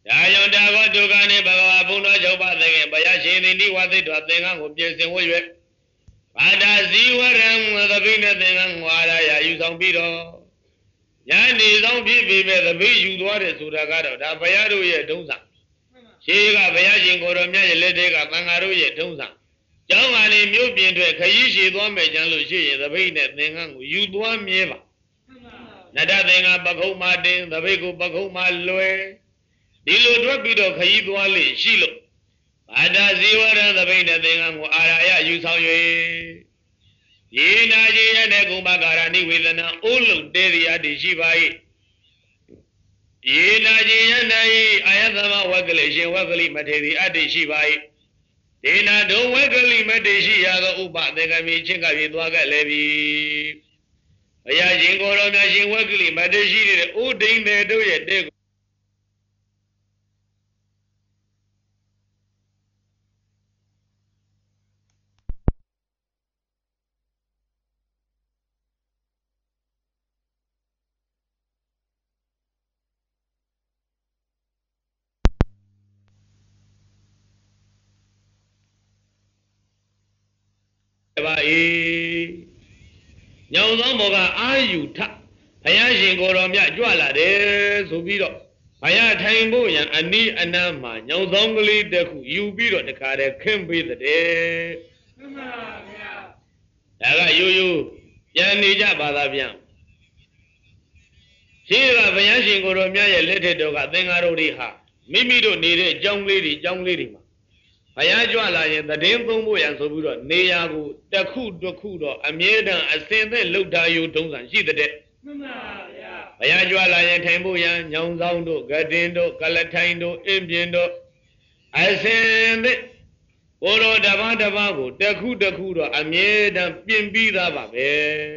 ဒါကြောင့်တာဂောဒုက္ခနဲ့ဘဂဝါဘုံတော်ချုပ်ပါသခင်ဘုရားရှင်သည်နိဝါသိတော်သင်္ကန်းကိုပြင်ဆင်ဝှ၍ဘာဒဇီဝရံသပိနဲ့သင်္ကန်းဝါရယယူဆောင်ပြီးတော့ညာနေဆောင်ဖြစ်ပြီးပဲသပိယူသွားတယ်ဆိုတာကတော့ဒါဘုရားတို့ရဲ့ဒုံးစာရှေးကဘုရားရှင်ကိုတော်မြတ်ရဲ့လက်ထက်ကသံဃာတို့ရဲ့ဒုံးစာကျောင်းကနေမြို့ပြင်ထွက်ခရီးရှည်သွားမယ်ကြမ်းလို့ရှိရင်သပိနဲ့သင်္ကန်းကိုယူသွားမြဲပါနတသင်္ကန်းပခုံးမှတင်သပိကိုပခုံးမှလွယ်ဒီလိုတွက်ပြီးတော့ခရီးသွားလေရှိလို့ဘာဒဇီဝရသပိနဲ့သင်္ကန်းကိုအာရယယူဆောင်၍ယေနာကျေရတဲ့ကုမကာရဏိဝေဒနာအိုးလုံးတေရိယတိရှိပါ၏ယေနာကျေရ၌အာယသမဝကလိရှင်ဝကလိမထေရီအတ္တိရှိပါ၏ဒေနာဒုံဝကလိမထေရှိရသောဥပသင်္ကမီချင်းကပြေသွားခဲ့လေပြီဘုရားရှင်ကိုယ်တော်မြတ်ရှင်ဝကလိမထေရှိတဲ့ဥဒိန်တဲ့တို့ရဲ့တဲ့ပါ၏ညောင်သောဘောကအာယူထဘုရားရှင်ကိုယ်တော်မြတ်ကြွလာတယ်ဆိုပြီးတော့ဘုရားထိုင်ဖို့ရန်အနီးအနားမှာညောင်သောကလေးတစ်ခုယူပြီးတော့တခါတည်းခင်းပေးတဲ့မှန်ပါဗျာဒါကရိုးရိုးပြန်နေကြပါသားဗျာရှိကဘုရားရှင်ကိုယ်တော်မြတ်ရဲ့လက်ထက်တော်ကသင်္ဃာတော်တွေဟာမိမိတို့နေတဲ့ကျောင်းလေးတွေကျောင်းလေးတွေမှာဘုရားကြွလာရင်တည်င်းသုံးဖို့ရန်ဆိုပြီးတော့နေရာကိုတစ်ခုတစ်ခုတော့အမြဲတမ်းအစင်သက်လှုပ်ထားယူထုံးစံရှိတဲ့မှန်ပါဗျာဘုရားကြွလာရင်ထိုင်ဖို့ရန်ညောင်ဆောင်တို့ဂတင်တို့ကလထိုင်တို့အင်းပြင်းတို့အစင်သက်ကိုယ်တော်တပါးတပါးကိုတစ်ခုတစ်ခုတော့အမြဲတမ်းပြင်ပြီးသားပါပဲ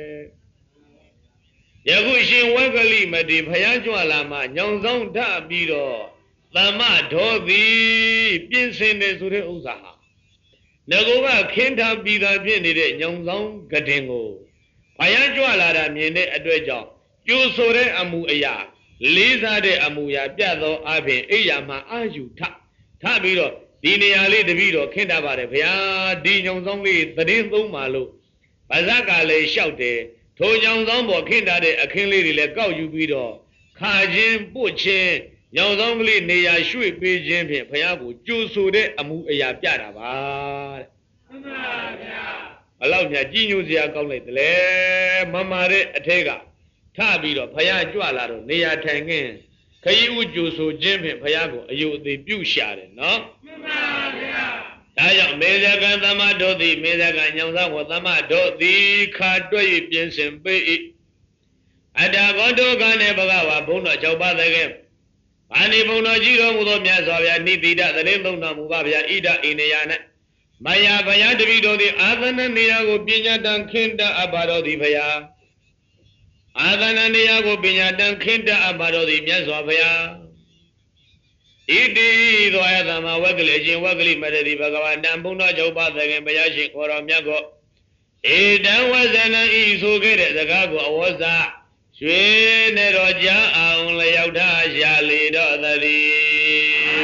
ယခုရှင်ဝက်ကလိမတိဘုရားကြွလာမှညောင်ဆောင်ထပြီးတော့သမဒောသည်ပြင်ဆင်တယ်ဆိုတဲ့ဥစ္စာဟာငကောကခင်းထားပြီးသားဖြစ်နေတဲ့ညောင်ဆောင်ကတင်ကိုဘုရားကြွလာတာမြင်တဲ့အတွက်ကြောင့်ကျိုးဆိုတဲ့အမူအရာလေးစားတဲ့အမူအရာပြတ်သောအပြင်အိယာမှာအာယူထထပြီးတော့ဒီနေရာလေးတပည့်တော်ခင်းထားပါတယ်ဘုရားဒီညောင်ဆောင်လေးသတင်းသုံးပါလို့ဗဇက်ကလည်းလျှောက်တယ်ထိုညောင်ဆောင်ပေါ်ခင်းထားတဲ့အခင်းလေးတွေလည်းကောက်ယူပြီးတော့ခါချင်းပုတ်ချင်းညောင်ဆောင်ကလေးနေရာရွှေ့ပေးခြင်းဖြင့်ဘုရားကိုကြိုးဆိုတဲ့အမှုအရာပြတာပါတဲ့မှန်ပါဗျာဘလောက်များကြီးညိုစရာကောင်းလိုက်တယ်လေမမာတဲ့အထက်ကထပြီးတော့ဘုရားကြွလာတော့နေရာထိုင်ခင်းခရီးဥကြိုးဆိုခြင်းဖြင့်ဘုရားကိုအယုအသေးပြုရှာတယ်နော်မှန်ပါဗျာဒါကြောင့်မေဇကံသမဒောတိမေဇကံညောင်ဆောင်ကိုသမဒောတိခါတွဲ့၍ပြင်ဆင်ပေး၏အတ္တကောဒုက္ခနဲ့ဘဂဝါဘုန်းတော်၆ပါးသခင်ဘာနိဘုံတော်ကြီးတော်မူသောမြတ်စွာဘုရားနိတိဒသတင်းသုံးတော်မူပါဗျာဣဒအိနေယ၌မယဘုရားတပည့်တော်သည်အာသနနေရာကိုပညာတန်ခင်းတအပ်ပါတော်သည်ဘုရားအာသနနေရာကိုပညာတန်ခင်းတအပ်ပါတော်သည်မြတ်စွာဘုရားဣတိသောယသမဝက်ကလေးရှင်ဝက်ကလေးမရတိဘဂဝါတံဘုံတော်ချုပ်ပါသခင်ဘုရားရှင်ခေါ်တော်မြတ်ကိုဧတံဝဇနံဤဆိုခဲ့တဲ့စကားကိုအဝဇ္ဇရွှေနဲ့တော့ကြာအောင်လျောက်ထားရှာလေတော့သတည်း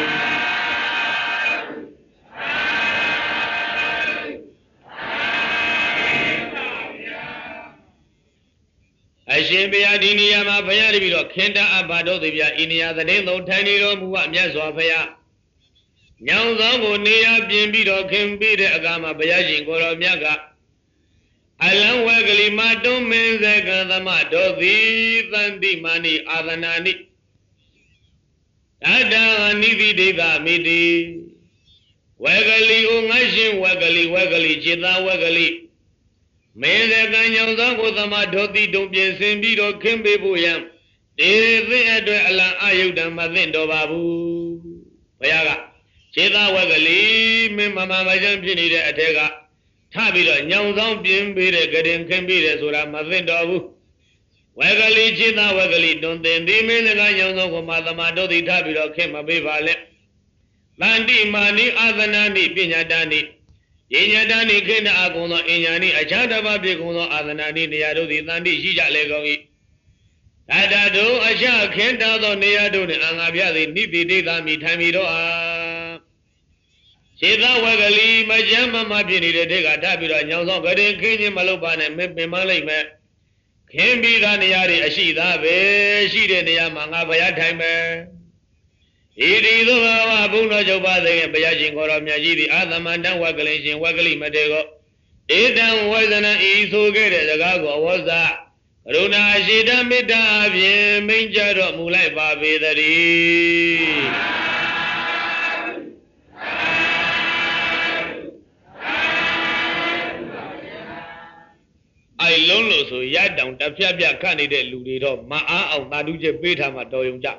အရှင်ဘုရားဒီနေရာမှာဘုရားတပည့်တော်ခင်းတအပ်ပါတော်သည်ဗျာဤနေရာသတင်းသုံးထိုင်နေတော်မူဝမြတ်စွာဘုရားညောင်ဆောင်ကိုနေရာပြင်ပြီးတော့ခင်းပြီးတဲ့အခါမှာဘုရားရှင်ကိုယ်တော်မြတ်ကအလံဝဲကလေးမတွန်းမင်းစေကံသမတော်သည်သန္တိမာနိအာသနာနိတတံနိတိဒိဋ္ဌမိတိဝဲကလေးကိုငါရှင်ဝဲကလေးဝဲကလေးจิตသားဝဲကလေးမင်းစေကံညောင်ဆောင်ကိုသမတော်သည်တုံပြင်ဆင်ပြီးတော့ခင်းပေးဖို့ရန်ဒီသည့်အတွက်အလံအယုဒ္ဓမသင့်တော်ပါဘူးဘုရားကจิตသားဝဲကလေးမင်းမမမချမ်းဖြစ်နေတဲ့အထက်ကထပြီးတော့ညောင်ဆောင်ပြင်းပေးတဲ့ကရင်ခင်းပေးတယ်ဆိုတာမသိတော်ဘူးဝဲကလေးจิตသားဝဲကလေးတွင်တင်ဒီမင်းစကားညောင်ဆောင်ကိုမသမတော်သည်ထပြီးတော့ခင်းမပေးပါနဲ့တန်တိမာနိအာသနာနိပညာတန်နိပညာတန်နိခင်းတဲ့အကုန်သောအညာနိအခြားတစ်ပါးပြေကုန်သောအာသနာနိနေရာတို့သည်တန်တိရှိကြလေကုန်၏ Adado Asha Kenta the Neado Angabia the Niti Dita Mitamido a Sita Wagali, Majama Mabini, the Dega Tabira, Yonzo, Gadin, Kini Maloban, and Mipi Malay Map. Can be the Niari Ashida, she did the Mangabaya time. It is a Buna Joba, the Bayajin or Miaji, the other man than Wagali, Wagali Matego. It then wasn't an easy get the Gago was that. Runa Shida Mida, Minja, Mulai Babi, the I loan so yet down the Fabia candidate Ludido, Maa of Maduje Beta Matoyunja.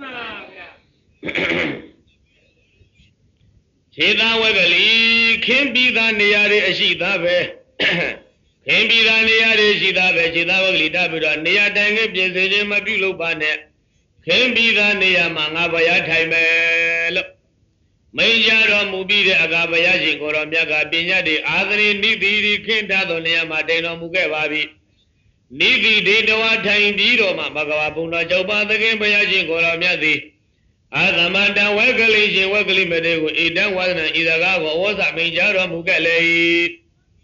Sita Wagali, can be the Niari Ashida. Can be the Niari Shida, Shida Wagli Tabida, Nia Danga, Piazin Mabulo Banet. Can be the Nia Mangabaya time. Major Mubi Agabayaji, Goramiaga, Pinyadi, Adri, Nibi, Kenta, Nia Mateno Mugababi. Nibi, Dedoa, Time, Dido, Magabuna, Joba, the game Bayaji, Goramiadi. Adamanda, Wagali, Wagali Medego, Idan wasn't either Gago, was a Major Mugale.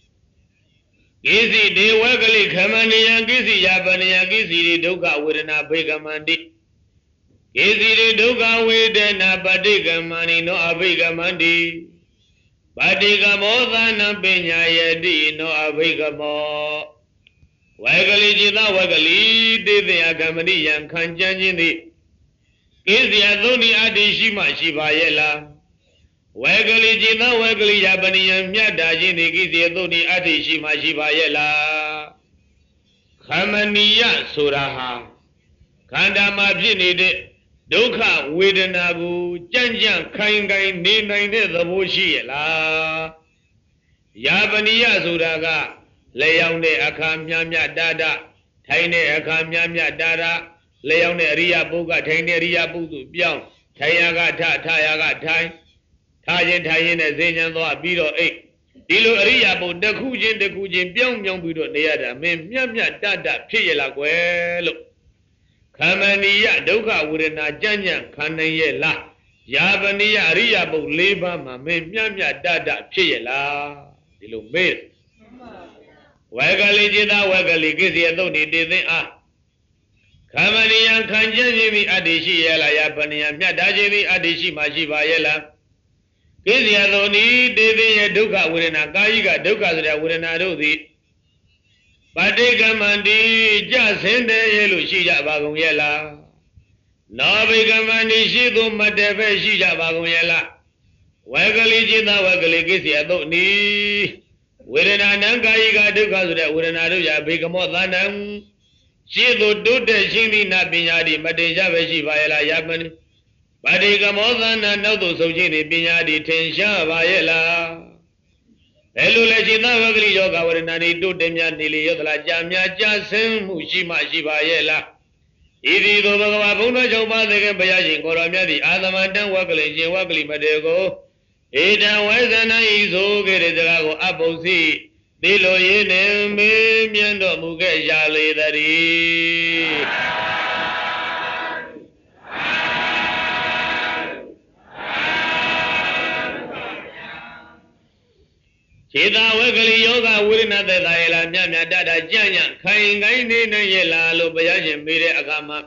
Gizi de Wagali, Kamani, and Gizi, Yabani, and Gizi, Doga, with an Abigamandi. Gizi de Doga, with an Abadigamani, no Abigamandi. Badigamo than a Benya Yedi, no Abigamo. Wagali, Jida Wagali, did the Agamadi and Kanjanjindi. Gizi Adoni Adishima Shibayela. Wagali Jina Wagali Yabani and Yadaji Gizi Adoni Adishima Shibayela. Kamaniya Suraha Kanda Mabjini de Doka Widanabu Janjan Kaingai Nina the Bushiela Yabaniya Suraga Leone Akamyamya Dada Taine Akamyamya Dada Leone Ria Buga Taine Ria Budu Biang Tayaga Ta Tayaga Tai Tayin Tayin Zenyan Biro eight Dilo Ria Bu the Kujin the Kujin Biang Biang Budo Neada Mem Yamya Dada Piyela Guelo Kamaniya Doka Wurina Janyan Kanaye La Yabaniya Ria Bu Leba Mem Yamya Dada Piyela Dilo Mil Wagali Jida Wagali Gizi Adoni Dizin Ah Kamaniyan Kanjani Adishi Yela Yapaniyan Yadaji Adishi Mashiba Yela Gizi Adoni Dizin Duka Wurina Kayiga Duka Wurina Ruzi Badigamandi Jasinde Yelu Shija Bagum Yela Nabigamandi Shidu Madeve Shija Bagum Yela Wagali Jida Wagali Gizi Adoni Wurina Nankayiga Duka Wurina Ruja Bigamodanam Shidu Dute Shindi Nabinyadi Madeja Veshibayela Yapani Badigamodana Nodu Sojini Binyadi Tensha Vayela Elule Jina Wagli Yoga Warinani Dutemya Nili Yodla Jamya Jasim Mushima Shibayela Idi Dogabuna Joba the Bayajin Koramyadi Adamandan Wagli Wagli Madego Ida Wazana Izo Geredago Abosi Dilo Yene Miendo Muge Jali Dari Chida Wagali Yoga Wurina the Laila Nyamya Dada Janya Kaingai Nina Yela Lobayajin Mire Agama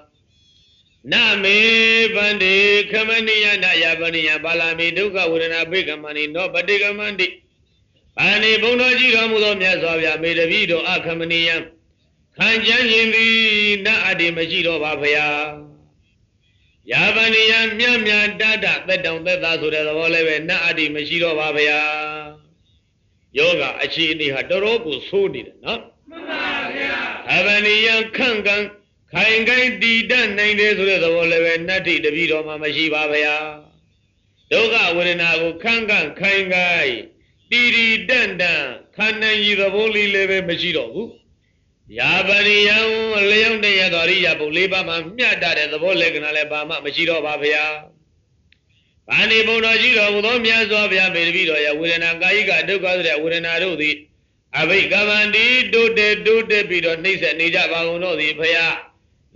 Name Bandi Kamania Nayabania Balami Duka Wurina Bigamani no Badigamandi Ani Bonaji Ramudomia Zavia made a video Akamania Kanjanjindi Na Adi Majido Babaya Yabania Myamya Dada the down the Zasura the Voleve Na Adi Majido Babaya Yoga Achini Hadoroku Sudi no Avania Kangan Kaingai Didan nine days with the Voleve Nati the video Mamashi Babaya Yoga Wurinago Kangan Kaingai Didi Danda, Kanan the Holy Leve Machido. Yabani Yang, Leon de Yadaria, Boleba, Mamia, the Voleg and Alabama, Machido Babia. Pani Bonajiro, Udomia Zovia, Melvido, Wurena Gaiga, Duka, Wurena Rudi. Abe Gamandi, do de do de Bido, Nisa, Nija Baguno, the Paya.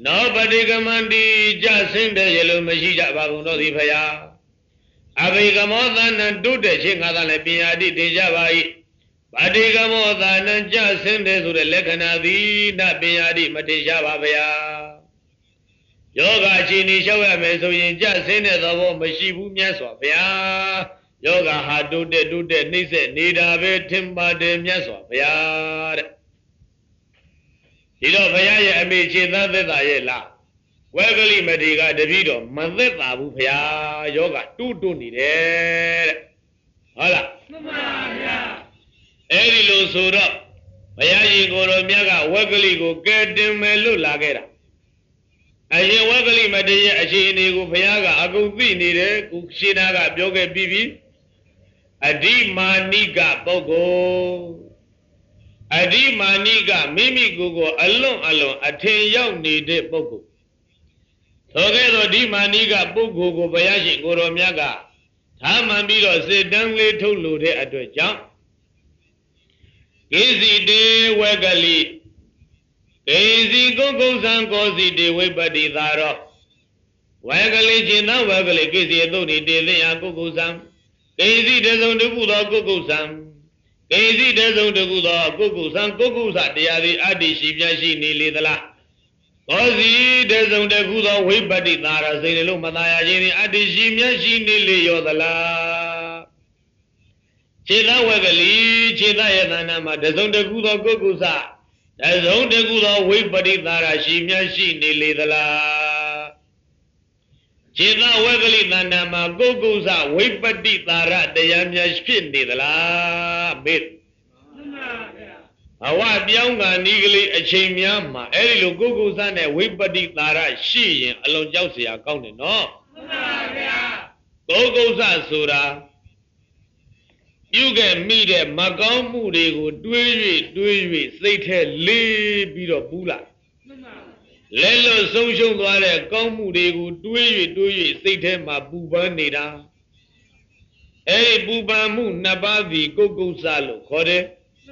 နောပတိကမန္တိကြဆင်းတဲ့ရလို့မရှိကြပါကုန်တော့သည်ဖယားအဘိကမောသနံတုတဲ့ချင်းငါသာလည်းပညာတိတင်ကြပါ၏ပတိကမောသနံကြဆင်းတဲ့ဆိုတဲ့လက္ခဏာသည်နပညာတိမတင်ကြပါဗျာယောဂအချိန်ကြီးလျှောက်ရမယ်ဆိုရင်ကြဆင်းတဲ့သဘောမရှိဘူးမြတ်စွာဘုရားယောဂဟာတုတဲ့တုတဲ့နှိမ့်ဆက်နေတာပဲထင်ပါတယ်မြတ်စွာဘုရားတဲ့ဒီတော့ဘုရားရဲ့အမိခြေသားသက်သာရဲ့လားဝေကလိမတိကတပည့်တော်မသက်သာဘူးဘုရားယောဂတုတုနေတယ်တဲ့ဟုတ်လားမှန်ပါဗျာအဲ့ဒီလိုဆိုတော့ဘုရားရှင်ကိုယ်တော်မြတ်ကဝေကလိကိုကဲတင်မယ်လို့လာခဲ့တာအရင်ဝေကလိမတိရဲ့အခြေအနေကိုဘုရားကအကုန်သိနေတယ်ခုရှင်းတာကပြောခဲ့ပြီးပြီအဓိမာနိကပုဂ္ဂိုလ်အဓိမာနိကမိမိကိုယ်ကိုအလွန်အလွန်အထင်ရောက်နေတဲ့ပုဂ္ဂိုလ်သောကဲ့သို့ဒီမာနိကပုဂ္ဂိုလ်ကိုဘုရားရှင်ကိုယ်တော်မြတ်ကထားမှန်ပြီးတော့စေတန်းလေးထုတ်လို့တဲ့အတွက်ကြောင့်ကိစီတေဝေကလိကိစီကုက္ကုသံကောစီတေဝိပတိသာရောဝေကလိจิตသောဝေကလိကိစီသုတ်နေတေသိယကုက္ကုသံကိစီတစုံတခုသောကုက္ကုသံကိစီတစုံတခုသောကုက္ကုသံကုက္ကုသတရားသည်အတ္တိရှိပြရှိနေလေသလားကောစီတစုံတခုသောဝိပတိသာရစိတ်နှလုံးမသာရခြင်းသည်အတ္တိရှိမြတ်ရှိနေလေရောသလားခြေသာဝေကလိခြေသာယတနာမှာတစုံတခုသောကုက္ကုသတစုံတခုသောဝိပတိသာရရှိမြတ်ရှိနေလေသလားခြေသာဝေကလိတဏ္ဍာမှာကုက္ကုသဝိပတိသာရတရားမြတ်ဖြစ်နေသလားမေတ္ဘဝပြောင်းကနီးကလေးအချိန်များမှာအဲ့ဒီလိုကုက္ကုသနဲ့ဝိပတိသာရရှိရင်အလွန်ကြောက်เสียကောင်းတယ်နော်မှန်ပါဗျာကုက္ကုသဆိုတာပြုခဲ့မိတဲ့မကောင်းမှုတွေကိုတွေး၍တွေး၍စိတ်ထဲလေးပြီးတော့ပူးလာလဲလို့ဆုံးရှုံးသွားတဲ့ကောင်းမှုတွေကိုတွေး၍တွေး၍စိတ်ထဲမှာပူပန်းနေတာအဲဒီပူပန်မှုနှစ်ပါးသည်ကုက္ကုသလို့ခေါ်တယ်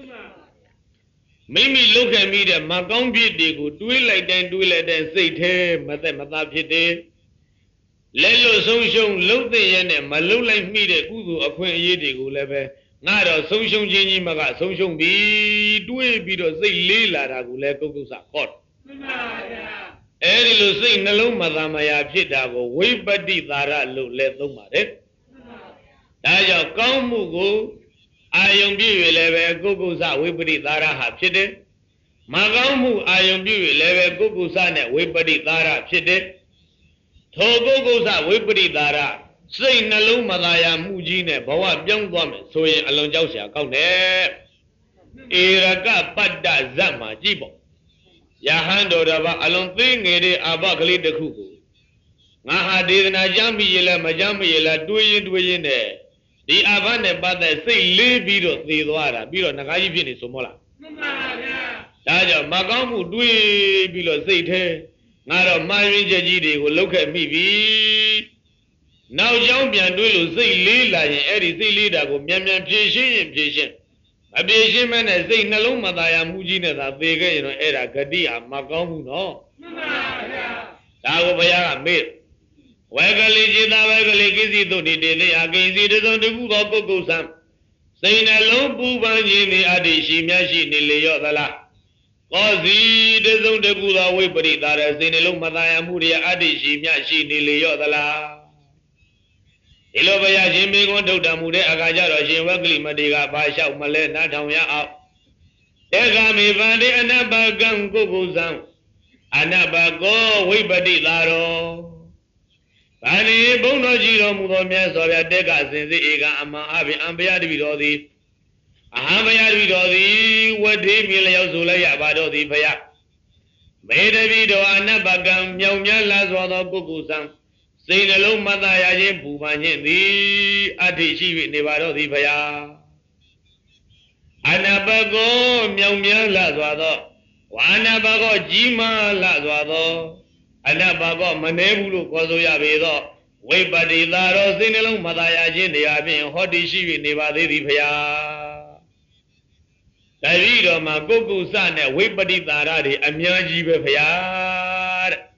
မိမိလုပ်ခဲ့မိတဲ့မကောင်းဖြစ်တွေကိုတွေးလိုက်တိုင်းတွေးလိုက်တိုင်းစိတ်ထဲမသက်မသားဖြစ်တယ်လဲလို့ဆုံးရှုံးလှုပ်တဲ့ရဲ့နဲ့မလှုပ်လိုက်မိတဲ့ကုသိုလ်အခွင့်အရေးတွေကိုလည်းပဲငါတော့ဆုံးရှုံးခြင်းကြီးမကဆုံးရှုံးပြီတွေးပြီးတော့စိတ်လေးလာတာကိုလည်းကုက္ကုသခေါ်မှန်ပါဗျာအဲဒီလိုစိတ်နှလုံးမသာမယာဖြစ်တာကိုဝိပတိသာရလို့လည်းသုံးပါတယ်ဒါကြောင့်ကောင်းမှုကိုအာယုံပြည့်၍လည်းပဲကုက္ကုသဝိပတိသာရဟာဖြစ်တယ်မကောင်းမှုအာယုံပြည့်၍လည်းပဲကုက္ကုသနဲ့ဝိပတိသာရဖြစ်တယ်ထိုကုက္ကုသဝိပရိသာရစိတ်နှလုံးမသာယာမှုကြီးနဲ့ဘဝပြောင်းသွားမယ်ဆိုရင်အလွန်ကြောက်စရာကောင်းတယ်ဧရကပတ္တဇတ်မှာကြည့်ပေါ့ယဟန်တော်တော်ကအလွန်သေးငယ်တဲ့အာဘကလေးတစ်ခုကိုငါဟာဒေသနာကြမ်းမိရလဲမကြမ်းမိရလဲတွေးရင်တွေးရင်နဲ့ဒီအာဘနဲ့ပတ်သက်စိတ်လေးပြီးတော့သေသွားတာပြီးတော့ငကားကြီးဖြစ်နေဆိုမို့လားမှန်ပါဗျာဒါကြောင့်မကောင်းမှုတွေးပြီးတော့စိတ်ထဲငါတော့မှားယွင်းချက်ကြီးတွေကိုလောက်ခဲ့မိပြီနောက်ကြောင်းပြန်တွေးလို့စိတ်လေးလာရင်အဲ့ဒီစိတ်လေးတာကိုမြန်မြန်ဖြည့်ရှင်းရင်ဖြည့်ရှင်းအဖြည့်ရှင်းမဲ့နဲ့စိတ်နှလုံးမသာယာမှုကြီးနဲ့သာသေခဲ့ရင်တော့အဲ့ဒါဂတိဟာမကောင်းဘူးနော်မှန်ပါဗျာဒါကိုဘုရားကမေ့ဝေကလိจิตဝေကလိကိစီတုတ်တိတေသိအကိစီတစုံတခုသောပုဂ္ဂိုလ်ဆံစိတ်နှလုံးပူပန်ခြင်းသည်အတ္တိရှိမြတ်ရှိနေလေရောသလားကောစီတစုံတခုသောဝိပရိသာရစိတ်နှလုံးမသာယာမှုတွေအတ္တိရှိမြတ်ရှိနေလေရောသလားဒီလိုဘုရားရှင်မေကွန်းထုတ်တော်မူတဲ့အခါကျတော့ရှင်ဝက္ကလိမတေကဘာလျှောက်မလဲနားထောင်ရအောင်တေဂမေဗန္တိအနဘကံကုက္ကုဇံအနဘကောဝိပတိသာရောဗန္တိဘုန်းတော်ကြီးတော်မူသောမြတ်စွာဘုရားတေဂစင်စစ်ဧကအမှန်အပြင်အံဘယတပိတော်သည်အဟံဘယတပိတော်သည်ဝဋ္ဌိမြင်လျောက်ဆိုလိုက်ရပါတော့သည်ဘုရားမေတပိတော်အနဘကံမြောင်မြတ်လာစွာသောကုက္ကုဇံစိတ်နှလုံးမသာယာခြင်းပူပန်ခြင်းသည်အတ္တိရှိ၍နေပါတော့သည်ဘုရားအနဘကောမြောင်မြတ်လာစွာသောဝါနဘကောကြီးမားလာစွာသောအနဘကောမနှဲဘူးလို့ခေါ်ဆိုရပေသောဝိပတိသာရောစိတ်နှလုံးမသာယာခြင်းတရားဖြင့်ဟောတိရှိ၍နေပါသေးသည်ဘုရားတတိတော်မှာကုက္ကုစနဲ့ဝိပတိသာရတွေအများကြီးပဲဘုရားတဲ့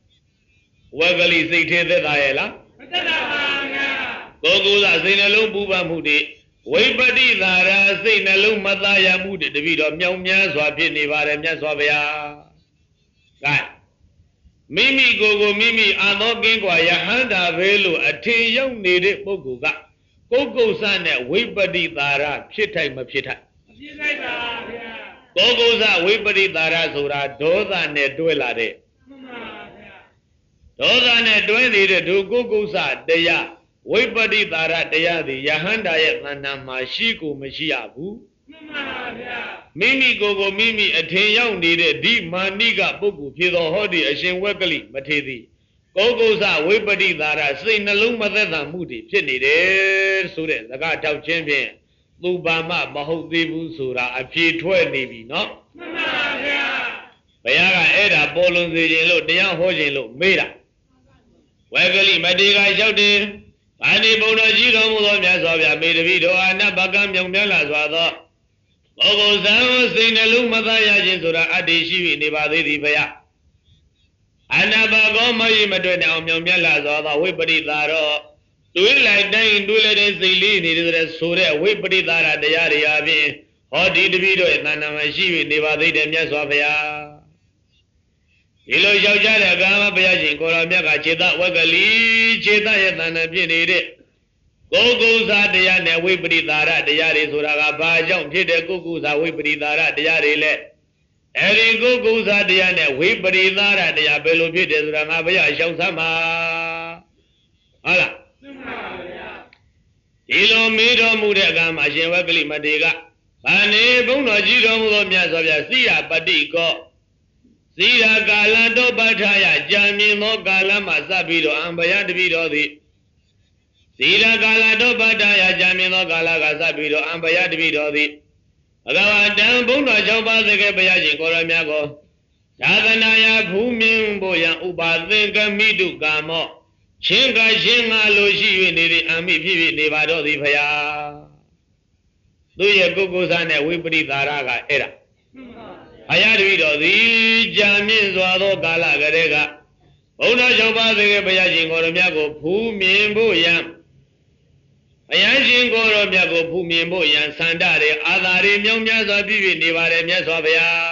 ဝက်ကလေးစိတ်ထဲသက်သာရဲ့လားမသက်သာပါဗျာကိုယ်ကိုယ်သာစိတ်နှလုံးပူပန်မှုတွေဝိပတိသာရစိတ်နှလုံးမသားရမှုတွေတပိတော့မြောင်များစွာဖြစ်နေပါတယ်မြတ်စွာဘုရားကဲမိမိကိုယ်ကိုမိမိအာသောကင်းกว่าယဟန္တာပဲလို့အထင်ရောက်နေတဲ့ပုဂ္ဂိုလ်ကကိုယ်ကုသနဲ့ဝိပတိသာရဖြစ်ထိုက်မဖြစ်ထိုက်မဖြစ်ထိုက်ပါဗျာကိုယ်ကုသဝိပတိသာရဆိုတာဒေါသနဲ့တွဲလာတဲ့မှန်ပါဗျာဒေါသနဲ့တွဲနေတဲ့ဒုကိုယ်ကုသတရားဝိပတိသာရတရားသည်ယဟန္တာရဲ့သဏ္ဍာန်မှာရှိကိုမရှိရဘူးမှန်ပါဗျာမိမိကိုယ်ကိုမိမိအထင်ရောက်နေတဲ့ဒီမာနိကပုဂ္ဂိုလ်ဖြစ်သောဟောဒီအရှင်ဝက်ကလိမထေသည်ကိုယ်ကုသဝိပတိသာရစိတ်နှလုံးမသက်သာမှုတွေဖြစ်နေတယ်ဆိုတဲ့စကားထောက်ချင်းဖြင့်သူပါမမဟုတ်သေးဘူးဆိုတာအဖြေထွက်နေပြီနော်မှန်ပါဗျာဘုရားကအဲ့ဒါပေါ်လွန်စေခြင်းလို့တရားဟောခြင်းလို့မေးတာဝက်ကလိမထေကလျှောက်တယ်ဘာနေဘုံတော်ကြီးတော်မူသောမြတ်စွာဘုရားမေတ္တပိတော်အာနဘကံမြောင်မြတ်လာစွာသောပုဂ္ဂိုလ်ဇံစိတ်နှလုံးမသားရခြင်းဆိုတာအတ္တိရှိပြီနေပါသေးသည်ဘုရားအာနဘကောမယိမတွေ့နိုင်အောင်မြောင်မြတ်လာစွာသောဝိပရိသာရောတွေးလိုက်တိုင်းတွေးလိုက်တဲ့စိတ်လေးနေတဲ့ဆိုတဲ့ဝိပရိသာရတရားတွေအပြင်ဟောဒီတပိတော်ရဲ့တဏ္ဍာမရှိပြီနေပါသေးတယ်မြတ်စွာဘုရားဒီလိုရောက်ကြတဲ့ကာမဘုရားရှင်ကိုရောမြတ်ကခြေသဝက်ကလေးခြေသရဲ့တဏ္ဍာဖြစ်နေတဲ့ကိုယ်ကုသတရားနဲ့ဝိပရိသာရတရားတွေဆိုတာကဘာကြောင့်ဖြစ်တဲ့ကိုယ်ကုသဝိပရိသာရတရားတွေလဲအဲဒီကိုယ်ကုသတရားနဲ့ဝိပရိသာရတရားဘယ်လိုဖြစ်တယ်ဆိုတာငါဘုရားရှောက်သမှာဟုတ်လားမှန်ပါဗျာဒီလိုမေးတော်မူတဲ့အခါမှာရှင်ဝက်ကလိမထေကဘာနေဘုန်းတော်ကြီးတော်မူသောမြတ်စွာဘုရားစိရပတိကောသီရကာလတောပဋ္ဌာယကြာမြင်သောကာလမှစပ်ပြီးတော့အံဘယတပိတော်သည်သီရကာလတောပဋ္ဌာယကြာမြင်သောကာလကစပ်ပြီးတော့အံဘယတပိတော်သည်ဘဂဝတံဘုန်းတော်၆ပါးသကေဘုရားရှင်ကိုရောမြတ်ကိုသာသနာယဘူမြင်ဖို့ရန်ဥပါသင်္ကမိတုကာမောချင်းကချင်းငါလိုရှိ၍နေသည်အမိဖြစ်ဖြစ်နေပါတော့သည်ဘုရားသူရဲ့ကိုယ်ကိုယ်စားနဲ့ဝိပရိသာရကအဲ့ဒါဘုရားတပည့်တော်သည်ကြာမြင့်စွာသောကာလကလေးကဘုရား၆ပါးသေဘုရားရှင်ကိုယ်တော်မြတ်ကိုဖူးမြင်ဖို့ရန်ဘုရားရှင်ကိုယ်တော်မြတ်ကိုဖူးမြင်ဖို့ရန်ဆန္ဒတွေအာသာတွေမြောင်များစွာပြည့်ပြည့်နေပါတယ်မြတ်စွာဘုရား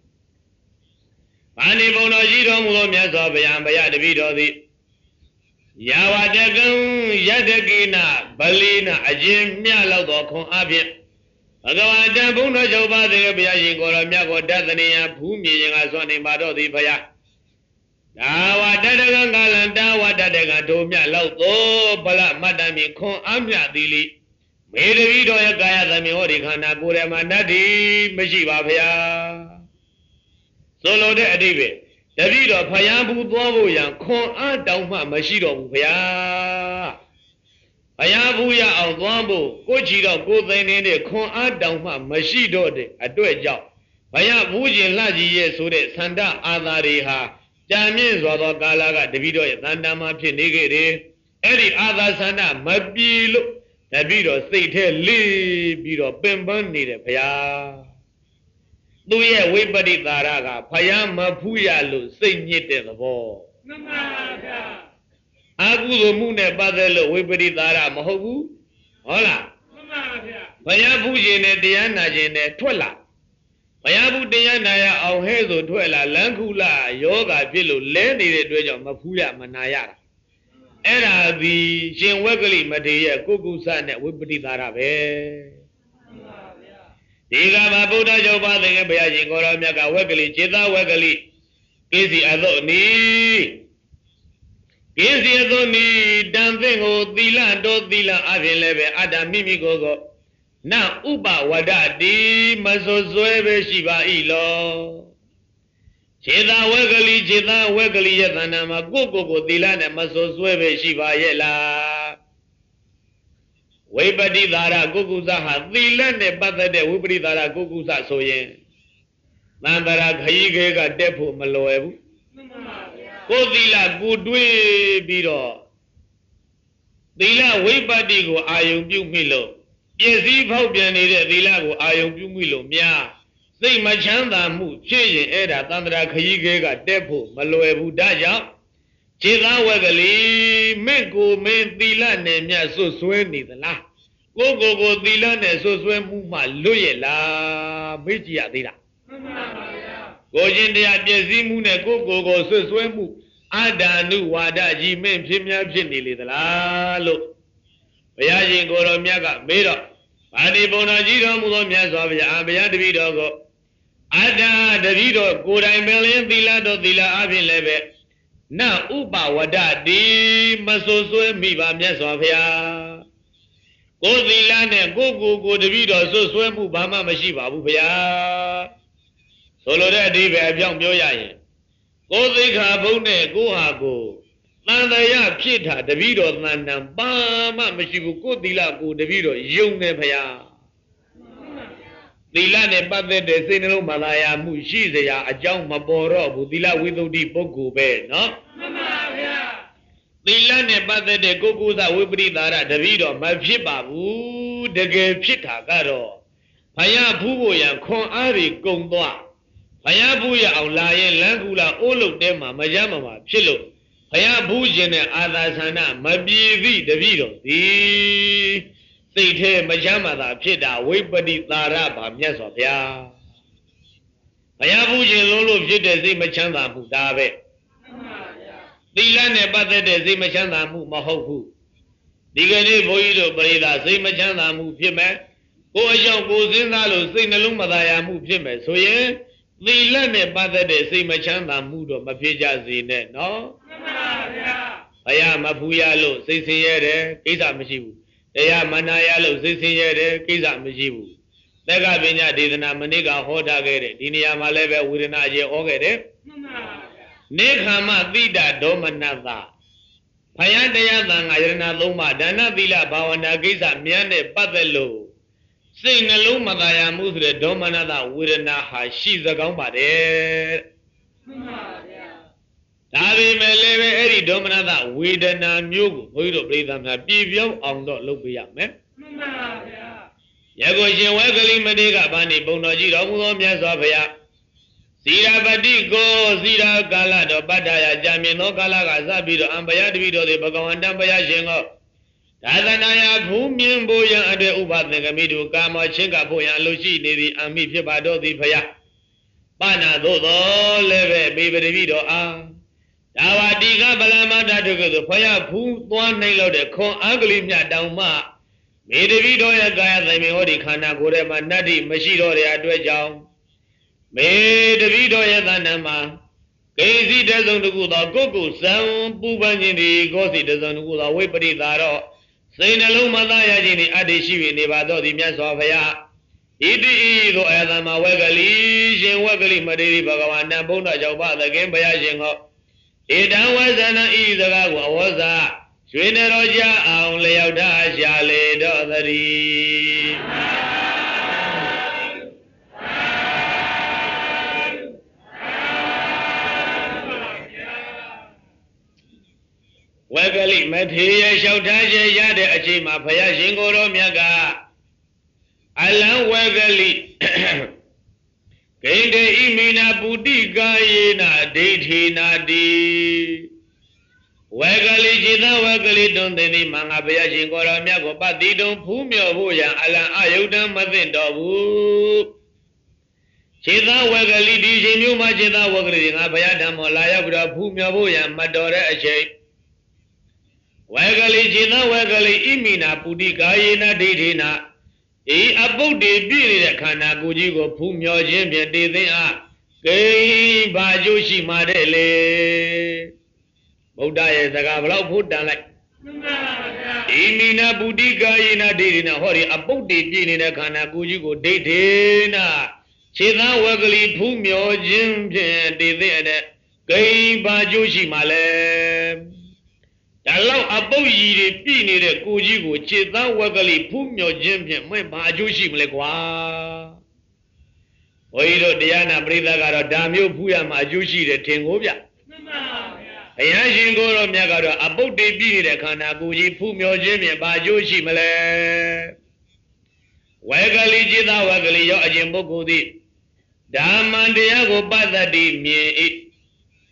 ဘာနေဘုံတော်ရှိတော်မူသောမြတ်စွာဘုရားဘုရားတပည့်တော်သည်ယာဝတကံယတကိနဗလိနအရင်မြလောက်သောခွန်အဖြင့်ဘဂဝတံဘုန်းတော်၆ပါးသေဘုရားရှင်ကိုယ်တော်မြတ်ကိုတသနေယဖူးမြင်ရင်ကစွန့်နေပါတော့သည်ဘုရားဒါဝတတကံကာလံတာဝတတကံတို့မြလောက်သောဗလမတ္တမြင်ခွန်အမြသည်လိမေတ္တိတော်ရဲ့ကာယသမင်ဟောဒီခန္ဓာကိုယ်ထဲမှာနတ္တိမရှိပါဘုရားဆိုလိုတဲ့အဓိပ္ပာယ်တပည့်တော်ဖယားဘူးသွားဖို့ရန်ခွန်အားတောင်းမှမရှိတော့ဘူးဘုရားဘုရားဘူးရအောင်သွားဖို့ကိုချီတော့ကိုသိန်းနေတဲ့ခွန်အားတောင်းမှမရှိတော့တဲ့အတွက်ကြောင့်ဘုရားဘူးကျင်လှကြီးရဲ့ဆိုတဲ့သန္တာအာသာတွေဟာကြာမြင့်စွာသောကာလကတပည့်တော်ရဲ့သန္တာမှာဖြစ်နေခဲ့တယ်အဲ့ဒီအာသာသန္တာမပြေလို့တပည့်တော်စိတ်ထဲလေးပြီးတော့ပင်ပန်းနေတယ်ဘုရားသူရဲ့ဝိပရိသာရကဖယားမဖူးရလို့စိတ်ညစ်တဲ့သဘောမှန်ပါဗျာအကုသိုလ်မှုနဲ့ပတ်သက်လို့ဝိပရိသာရမဟုတ်ဘူးဟုတ်လားမှန်ပါဗျာဖယားဖူးခြင်းနဲ့တရားနာခြင်းနဲ့ထွက်လာဘုရားဘူးတရားနာရအောင်ဟဲ့ဆိုထွက်လာလန်းခုလာယောဂဖြစ်လို့လဲနေတဲ့အတွက်ကြောင့်မဖူးရမနာရတာအဲ့ဒါဒီရှင်ဝက်ကလိမထေရရဲ့ကိုကုသနဲ့ဝိပရိသာရပဲဒီကမှာဗုဒ္ဓကျော်ပါတဲ့ဘုရားရှင်ကိုရောမြတ်ကဝက်ကလိခြေသားဝက်ကလိကိစီအသောနီကိစီအသောနီတန်သင်ကိုသီလတော်သီလအပြင်လည်းပဲအတ္တမိမိကိုယ်ကိုနဥပဝဒတိမစွဆွဲပဲရှိပါ၏လောခြေသားဝက်ကလိခြေသားဝက်ကလိရဲ့သဏ္ဍာန်မှာကိုယ့်ကိုယ်ကိုသီလနဲ့မစွဆွဲပဲရှိပါရဲ့လားဝိပတိသာရကုကုသဟာသီလနဲ့ပတ်သက်တဲ့ဝိပတိသာရကုကုသဆိုရင်သံတရာခရီးခဲကတက်ဖို့မလွယ်ဘူးမှန်ပါဗျာကိုသီလကိုတွေးပြီးတော့သီလဝိပတိကိုအာယုံပြုမိလို့ပစ္စည်းဖောက်ပြန်နေတဲ့သီလကိုအာယုံပြုမိလို့များစိတ်မချမ်းသာမှုဖြစ်ရင်အဲ့ဒါသံတရာခရီးခဲကတက်ဖို့မလွယ်ဘူးဒါကြောင့်ခြေသားဝက်ကလေးမင်းကိုမင်းသီလနဲ့မြတ်ဆွဆွဲနေသလားကိုကိုကိုသီလနဲ့ဆွဆွဲမှုမှလွတ်ရလားမေးကြည့်ရသေးလားမှန်ပါဗျာကိုချင်းတရားပြည့်စည်မှုနဲ့ကိုကိုကိုဆွဆွဲမှုအတ္တနုဝါဒကြီးမင်းဖြစ်များဖြစ်နေလေသလားလို့ဘုရားရှင်ကိုတော်မြတ်ကမေးတော့ဗာတိဘုံတော်ကြီးတော်မူသောမြတ်စွာဘုရားဘုရားတပည့်တော်ကိုအတ္တတပည့်တော်ကိုယ်တိုင်ပင်လင်းသီလတော်သီလအပြင်လည်းပဲနဥပဝဒတိမဆွဆွဲမိပါမြတ်စွာဘုရားကိုယ်သီလနဲ့ကိုယ်ကိုယ်ကိုတပည့်တော်ဆွဆွဲမှုဘာမှမရှိပါဘူးဘုရားဆိုလိုတဲ့အဓိပ္ပာယ်အပြောင်းပြောရရင်ကိုယ်သိက္ခာဘုံနဲ့ကိုယ်ဟာကိုသံတရာဖြစ်တာတပည့်တော်သံတန်ဘာမှမရှိဘူးကိုယ်သီလကိုတပည့်တော်ယုံနေဘုရားသီလနဲ့ပတ်သက်တဲ့စိတ်နှလုံးမလာရမှုရှိစရာအကြောင်းမပေါ်တော့ဘူးသီလဝိသုဒ္ဓိပုဂ္ဂိုလ်ပဲနော်မှန်ပါဗျာသီလနဲ့ပတ်သက်တဲ့ကိုကုသဝိပရိသရတပည့်တော်မဖြစ်ပါဘူးတကယ်ဖြစ်တာကတော့ဘုရားဖူးဖို့ရန်ခွန်အားတွေကုန်သွားဘုရားဖူးရအောင်လာရင်လမ်းကူလာအိုးလုတ်တဲမှာမရမမှာဖြစ်လို့ဘုရားဖူးခြင်းနဲ့အာသာသနာမပြေသည့်တပည့်တော်သည်စိတ်ထဲမချမ်းသာဖြစ်တာဝိပရိသရပါမြတ်စွာဘုရားဘုရားဖူးခြင်းလုံးလို့ဖြစ်တဲ့စိတ်မချမ်းသာမှုဒါပဲသီလနဲ့ပတ်သက်တဲ့စိတ်မချမ်းသာမှုမဟုတ်ဘူးဒီကနေ့ဘုန်းကြီးတို့ပရိသတ်စိတ်မချမ်းသာမှုဖြစ်မယ်ကိုယ်အကြောင်းကိုစဉ်းစားလို့စိတ်နှလုံးမသာယာမှုဖြစ်မယ်ဆိုရင်သီလနဲ့ပတ်သက်တဲ့စိတ်မချမ်းသာမှုတော့မဖြစ်ကြစေနဲ့နော်မှန်ပါဗျာဘုရားမဖူးရလို့စိတ်ဆင်းရဲတယ်ကိစ္စမရှိဘူးတရားမနာရလို့စိတ်ဆင်းရဲတယ်ကိစ္စမရှိဘူးသက္ကပညာဒေသနာမနေ့ကဟောထားခဲ့တယ်ဒီနေရာမှာလည်းပဲဝေဒနာရေဟောခဲ့တယ်မှန်ပါနေခမတိတဒေါမနတဘုရားတရားသံဃာယရဏသုံးပါးဒါနသီလဘာဝနာကိစ္စမြန်းနဲ့ပတ်သက်လို့စိတ်နှလုံးမသာယာမှုဆိုတဲ့ဒေါမနတဝေဒနာဟာရှိစကောင်းပါတယ်မှန်ပါဗျာဒါပေမဲ့လည်းပဲအဲ့ဒီဒေါမနတဝေဒနာမျိုးကိုဘုန်းကြီးတို့ပြိဿများပြည့်ပြောင်းအောင်တော့လုပ်ပေးရမယ်မှန်ပါဗျာယခုရှင်ဝဲကလေးမတေကဘာနေပုံတော်ကြီးတော်မူသောမြတ်စွာဘုရားသီရပတိကိုသီရကာလတော်ပတ္တရာကြာမြင့်သောကာလကစပြီးတော့အံဘယတပိတော်တွေဘဂဝန္တဘုရားရှင်ကိုဒါသနာယဖူးမြင်ဖို့ရန်အတွေ့ဥပသင်္ကမိတို့ကာမချင်းကဖို့ရန်အလိုရှိနေသည်အမိဖြစ်ပါတော့သည်ဘုရားပနာသို့တော်လည်းပဲပေပတိတော်အားဒါဝတိကဗလမတတုကဆိုဘုရားဖူးသွားနိုင်လို့တဲ့ခွန်အားကလေးမြတ်တောင်မှမေတပိတော်ရဲ့ကာယသိမင်ဟောဒီခန္ဓာကိုယ်ထဲမှာနတ္တိမရှိတော့တဲ့အတွက်ကြောင့်မေတပိတော်ရဲ့သဏ္ဍာန်မှာကိစီတစုံတကူသောကိုယ်ကိုစံပူပန်ခြင်းဒီကိုစီတစုံတကူသောဝိပရိသာတော့စိတ်နှလုံးမသားရခြင်းဒီအတ္တိရှိနေပါတော့ဒီမြတ်စွာဘုရားဣတိဤသို့အယတမဝက်ကလေးရှင်ဝက်ကလေးမတေရီဘဂဝန္တဘုန်းတော်ကြောင့်ပါသခင်ဘုရားရှင်ဟောဧတံဝဇနဤစကားကိုအဝဇ္ဇရွှေနေတော်ကြအောင်လျောက်ထားရှာလေတော်သတည်းဝက်ကလေးမထေရလျှောက်ထားခြင်းရတဲ့အချိန်မှာဘုရားရှင်ကိုယ်တော်မြတ်ကအလံဝက်ကလေးဂိန္ဒေဣမိနာပုတိကာယေနာဒိဋ္ဌိနာတိဝက်ကလေးခြေသာဝက်ကလေးတွင်သိသည်မှာငါဘုရားရှင်ကိုယ်တော်မြတ်ကိုပတိတုံဖူးမြော်ဖို့ရန်အလံအယုဒ္ဓမသိတော်ဘူးခြေသာဝက်ကလေးဒီချိန်မျိုးမှာခြေသာဝက်ကလေးငါဘုရားဓမ္မောလာရောက်ပြီးတော့ဖူးမြော်ဖို့ရန်မတော်တဲ့အချိန်ဝက်ကလေးခြေသာဝက်ကလေးဣမိနာပုတိကာယေနာဒိဋ္ဌိနာဤအပုဒ်တွေပြည့်နေတဲ့ခန္ဓာကိုယ်ကြီးကိုဖူးမြော်ခြင်းဖြင့်တည်သိအားကိဘာကျိုးရှိမှတဲ့လေဗုဒ္ဓရဲ့စကားဘလောက်ဖို့တန်လိုက်မှန်ပါဗျာဣမိနာပုတိကာယေနာဒိဋ္ဌိနာဟောဒီအပုဒ်တွေပြည့်နေတဲ့ခန္ဓာကိုယ်ကြီးကိုဒိဋ္ဌိနာခြေသာဝက်ကလေးဖူးမြော်ခြင်းဖြင့်တည်သိတဲ့ကိဘာကျိုးရှိမှလဲဒါလောက်အပုတ်ကြီးတွေပြည့်နေတဲ့ကိုကြီးကိုခြေသားဝက်ကလေးဖူးမြော်ခြင်းဖြင့်မင်းဘာအကျိုးရှိမလဲကွာဘုန်းကြီးတို့တရားနာပရိသတ်ကတော့ဒါမျိုးဖူးရမှာအကျိုးရှိတယ်ထင်ကိုဗျမှန်ပါဗျာဘုရားရှင်ကိုယ်တော်မြတ်ကတော့အပုတ်တွေပြည့်နေတဲ့ခန္ဓာကိုကြီးဖူးမြော်ခြင်းဖြင့်ဘာအကျိုးရှိမလဲဝက်ကလေးခြေသားဝက်ကလေးရောက်အကျင့်ပုဂ္ဂိုလ်သည်ဓမ္မတရားကိုပသတိမြင်၏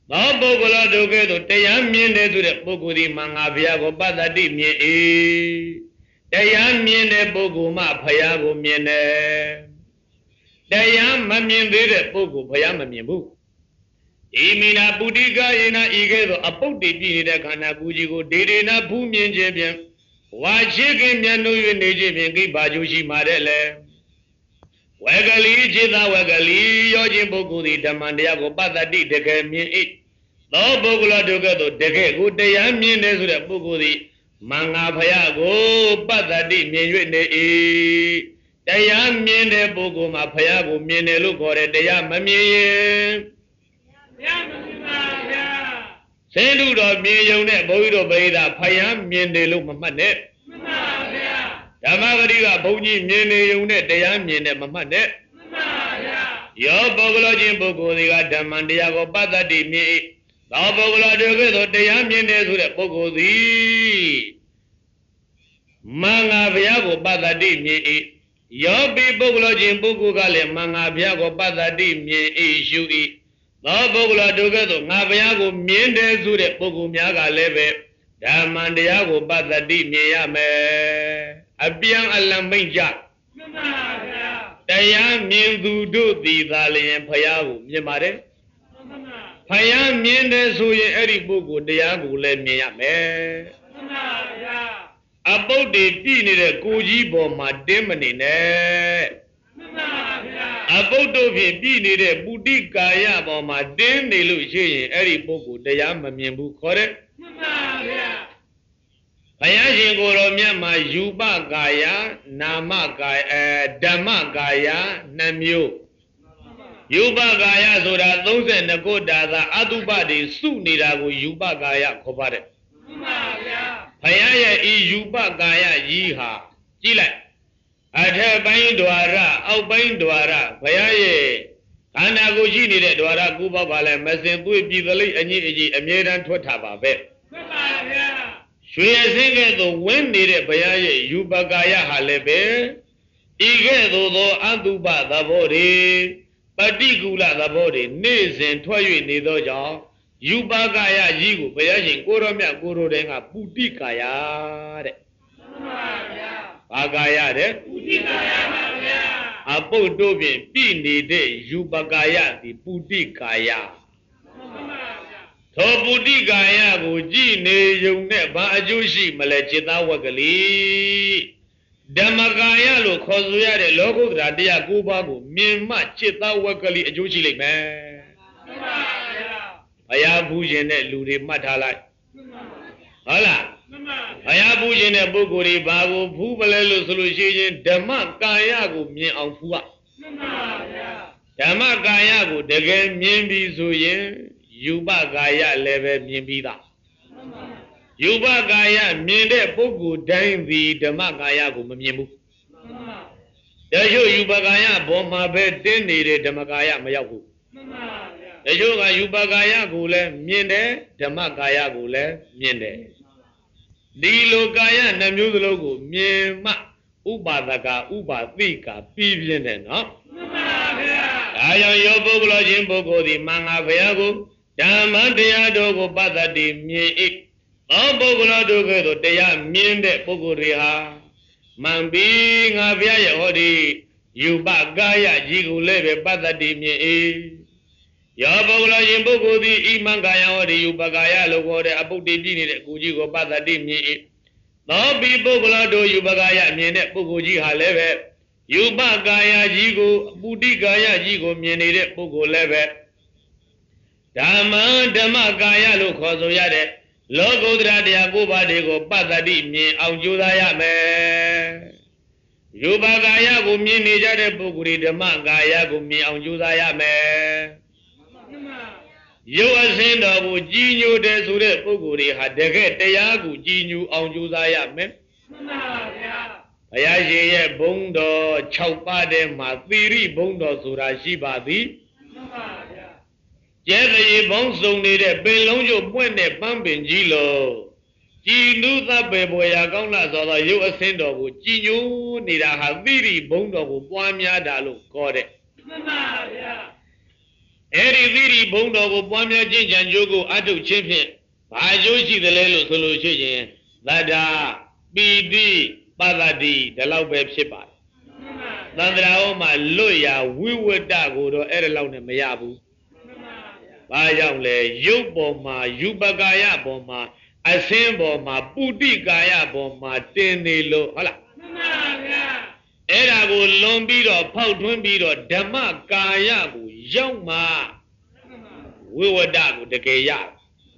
သောပုဂ္ဂလောတို့ကဲ့သို့တရားမြင်တယ်ဆိုတဲ့ပုဂ္ဂိုလ်ဒီမှာငါဘုရားကိုပတ္တတိမြင်၏တရားမြင်တဲ့ပုဂ္ဂိုလ်မှဘုရားကိုမြင်တယ်တရားမမြင်သေးတဲ့ပုဂ္ဂိုလ်ဘုရားမမြင်ဘူးဣမိနာပုတိကယေနဤကဲ့သို့အပုတ်တည်ပြည့်နေတဲ့ခန္ဓာကိုယ်ကြီးကိုဒေဒေနာဖူးမြင်ခြင်းဖြင့်ဝါရှိခင်မြတ်လို့၍နေခြင်းဖြင့်ကိဘာကျိုးရှိမှာတဲ့လေဝေကလိจิตဝေကလိရောခြင်းပုဂ္ဂိုလ်သည်ဓမ္မတရားကိုပတ္တတိတကယ်မြင်၏သောပုဂ္ဂလောတို့ကဲ့သို့တကယ်ကိုတရားမြင်တယ်ဆိုတဲ့ပုဂ္ဂိုလ်သည်မင်္ဂဖယားကိုပတ္တတိမြင်၍နေ၏တရားမြင်တဲ့ပုဂ္ဂိုလ်မှာဖယားကိုမြင်တယ်လို့ခေါ်တယ်တရားမမြင်ရင်တရားမမြင်ပါဗျာဆင်းတုတော်မြင်ုံနဲ့ဘုန်းကြီးတို့ပရိသတ်ဖယားမြင်တယ်လို့မမှတ်နဲ့မှန်ပါဗျာဓမ္မဂတိကဘုန်းကြီးမြင်နေုံနဲ့တရားမြင်တယ်မမှတ်နဲ့မှန်ပါဗျာယောပုဂ္ဂလောချင်းပုဂ္ဂိုလ်တွေကဓမ္မတရားကိုပတ္တတိမြင်၏သောပုဂ္ဂလောတို့ကဲ့သို့တရားမြင်တယ်ဆိုတဲ့ပုဂ္ဂိုလ်သည်မင်္ဂဘုရားကိုပတ္တတိမြင်၏ယောပိပုဂ္ဂလောချင်းပုဂ္ဂိုလ်ကလည်းမင်္ဂဘုရားကိုပတ္တတိမြင်၏ရှု၏သောပုဂ္ဂလောတို့ကဲ့သို့ငါဘုရားကိုမြင်တယ်ဆိုတဲ့ပုဂ္ဂိုလ်များကလည်းပဲဓမ္မတရားကိုပတ္တတိမြင်ရမယ်အပြန်အလှန်မိတ်ကြမှန်ပါဗျာတရားမြင်သူတို့သည်သာလျှင်ဘုရားကိုမြင်ပါတယ်ဖယားမြင်တယ်ဆိုရင်အဲ့ဒီပုဂ္ဂိုလ်တရားကိုလည်းမြင်ရမယ်မှန်ပါဗျာအပုတ်တွေပြည့်နေတဲ့ကိုကြီးပေါ်မှာတင်းမနေနဲ့မှန်ပါဗျာအပုတ်တို့ဖြင့်ပြည့်နေတဲ့ပုတိကာယပေါ်မှာတင်းနေလို့ရှိရင်အဲ့ဒီပုဂ္ဂိုလ်တရားမမြင်ဘူးခေါ်တယ်မှန်ပါဗျာဘုရားရှင်ကိုယ်တော်မြတ်မှာယူပကာယနာမကာယအဲဓမ္မကာယနှစ်မျိုးယူပကာယဆိုတာသုံးဆယ်နှစ်ခုတာသာအတုပတွေစုနေတာကိုယူပကာယခေါ်ပါတယ်မှန်ပါဗျာဘုရားရဲ့ဤယူပကာယကြီးဟာကြည့်လိုက်အထက်ပိုင်း द्वार အောက်ပိုင်း द्वार ဘုရားရဲ့ခန္ဓာကိုယ်ရှိနေတဲ့ द्वार ကိုပေါ့ပါလဲမစင်သွေးပြည်သလိအညစ်အကြေးအမြဲတမ်းထွက်ထားပါပဲမှန်ပါဗျာရွှေအစင်းကဲ့သို့ဝင်းနေတဲ့ဘုရားရဲ့ယူပကာယဟာလည်းပဲဤကဲ့သို့သောအတုပသဘောတွေပฏิကူလသဘောတွေနေ့စဉ်ထွက်၍နေသောကြောင့်ယူပါကာယကြီးကိုဘုရားရှင်ကိုရောမြတ်ကိုရောတဲ့ကပုတိကာယတဲ့မှန်ပါဗျာဘာကာယတဲ့ပုတိကာယပါဗျာအပုတ်တို့ဖြင့်ပြည့်နေတဲ့ယူပါကာယသည်ပုတိကာယမှန်ပါဗျာသောပုတိကာယကိုကြည်နေုံနဲ့ဘာအကျိုးရှိမလဲจิตဝကလေးဓမ္မကာယလို့ခေါ်ဆိုရတဲ့လောကုတ္တရာတရား၉ပါးကိုမြင်မှจิตဝကလေးအကျိုးရှိလိမ့်မယ်မှန်ပါဗျာဘုရားဘူးရှင်တဲ့လူတွေမှတ်ထားလိုက်ဟုတ်လားမှန်ပါဘုရားဘူးရှင်တဲ့ပုဂ္ဂိုလ်တွေဘာကိုဖူးပလဲလို့ဆိုလို့ရှိရင်ဓမ္မကာယကိုမြင်အောင်ဖူးရမှန်ပါဗျာဓမ္မကာယကိုတကယ်မြင်ပြီးဆိုရင်ယူပကာယလည်းပဲမြင်ပြီးသားမှန်ပါယူပကာယမြင်တဲ့ပုဂ္ဂိုလ်တိုင်းသည်ဓမ္မကာယကိုမမြင်ဘူးမှန်ပါတချို့ယူပကာယဘောမှာပဲတင်းနေတဲ့ဓမ္မကာယမရောက်ဘူးမှန်ပါတချို့ကယူပကာယကိုလည်းမြင်တယ်ဓမ္မကာယကိုလည်းမြင်တယ်ဒီလိုကာယနှမျိုးစလုံးကိုမြင်မှဥပါဒကဥပါသိကပြီးပြင်းတယ်နော်မှန်ပါဗျာဒါကြောင့်ယောပုဂ္ဂလောချင်းပုဂ္ဂိုလ်ဒီမင်္ဂဘုရားကိုဓမ္မတရားတော်ကိုပတ္တတိမြင်၏သောပုဂ္ဂလောတို့ကဲ့သို့တရားမြင်တဲ့ပုဂ္ဂိုလ်တွေဟာမှန်ပြီငါဘုရားရဲ့ဟောဒီယူပကာယကြီးကိုလည်းပဲပတ္တတိမြင်၏ယောပုဂ္ဂလောရှင်ပုဂ္ဂိုလ်သည်ဤမင်္ဂယဟောဒီယူပကာယလို့ခေါ်တဲ့အပုတ်တိပြည့်နေတဲ့ကိုကြီးကိုပတ္တတိမြင်၏သောပိပုဂ္ဂလောတို့ယူပကာယမြင်တဲ့ပုဂ္ဂိုလ်ကြီးဟာလည်းပဲယူပကာယကြီးကိုပုတိကာယကြီးကိုမြင်နေတဲ့ပုဂ္ဂိုလ်လည်းပဲဓမ္မဓမ္မကာယလို့ခေါ်ဆိုရတဲ့လောကုတ္တရာတရားကိုးပါးတွေကိုပတ္တတိမြင်အောင်ကြိုးစားရမယ်ယူပကာယကိုမြင်နေကြတဲ့ပုဂ္ဂိုလ်ဓမ္မကာယကိုမြင်အောင်ကြိုးစားရမယ်ရုပ်အစင်းတော်ကိုကြည်ညိုတယ်ဆိုတဲ့ပုဂ္ဂိုလ်တွေဟာတကယ်တရားကိုကြည်ညိုအောင်ကြိုးစားရမယ်မှန်ပါဗျာဘုရားရှင်ရဲ့ဘုန်းတော်၆ပါးထဲမှာသီရိဘုန်းတော်ဆိုတာရှိပါသည်မှန်ပါဗျာကျဲသေးဘုန်းစုံနေတဲ့ပင်လုံးကျုပ်ပွင့်တဲ့ပန်းပင်ကြီးလို့ကြည်နုသဗ္ဗေဘွယ်ရာကောင်းလာသောရုပ်အစင်းတော်ကိုကြည်ညိုနေတာဟာသီရိဘုန်းတော်ကိုပွားများတာလို့ခေါ်တဲ့မှန်ပါဗျာ Eri Viri Bondo, Pomia Jinjan Jogo, Atu Champion, Bajoshi the Lelo Solution, Lada, B D, Badadi, the Laubeb Shipa. Nandraoma, Loya, we were Dago, or Erelone Mayabu. Bayamle, Yuboma, Yubagaya Boma, Assemble, Budi Gaya Boma, Tenilo, Hala. Erago Lombido, Pautwimbido, Dama Gayabu, Yoma. We were Dago, the Gaya.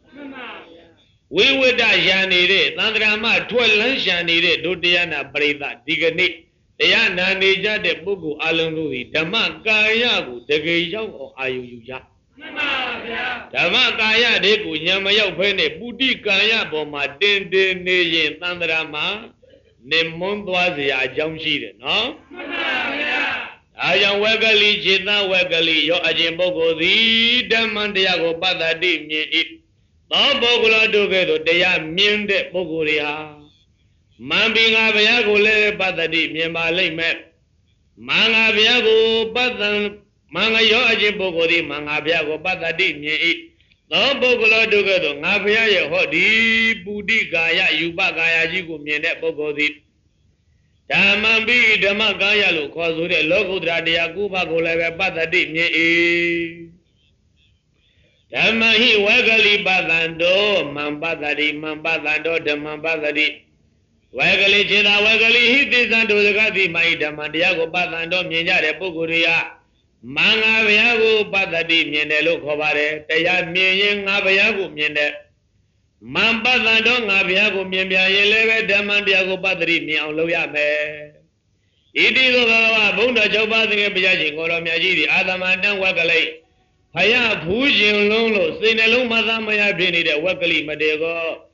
We were Dajanide, Nandrama, twelve Lanshanide, Dodiana Breda, Digani, Diana Nija de Bugu Alunui, Dama Gayabu, the Gaya or Ayuya. Dama Gaya de Yamaya Pene, Budi Gaya Boma, Dende Neyen, Nandrama. Nemondwazia Jamshi, no? I am Wegali, Jina Wegali, your Ajimbogo, the Damandiago Badadi, me. No Bogula Dogedo, they are mean de Boguria. Mambing Aviago le Badadi, Mima Lame. Manga Viago Badan, Manga yo Ajimbogo, the Manga Viago Badadi, me. No Bogula Dogedo, Navia, Hodi, Budi Gaya, Yuba Gaya, Jigu, Mene Bogodi. Damambi, Damagaya, Lucozure, Logo Dradia, Guba, Goleva, Badadi, me. Damahi, Wagali, Badando, Mambadadi, Mambadando, Damambadadi. Wagali, Jina, Wagali, he did not do the Gadi, my Damandiago, Badando, Mina, Boguria. Manga Viago Badadi Mienelo Covare, Taya Mien Aviago Miende Mambadando Aviago Miemia Eleve Damandiago Badri Mian Loyame. It is over Bunda Jobadi Biaji, Goromiaji, Adamandan Wakale. Haya Pujin Lolo, Sinelo Mazamaya Bini, the Wakali Madego.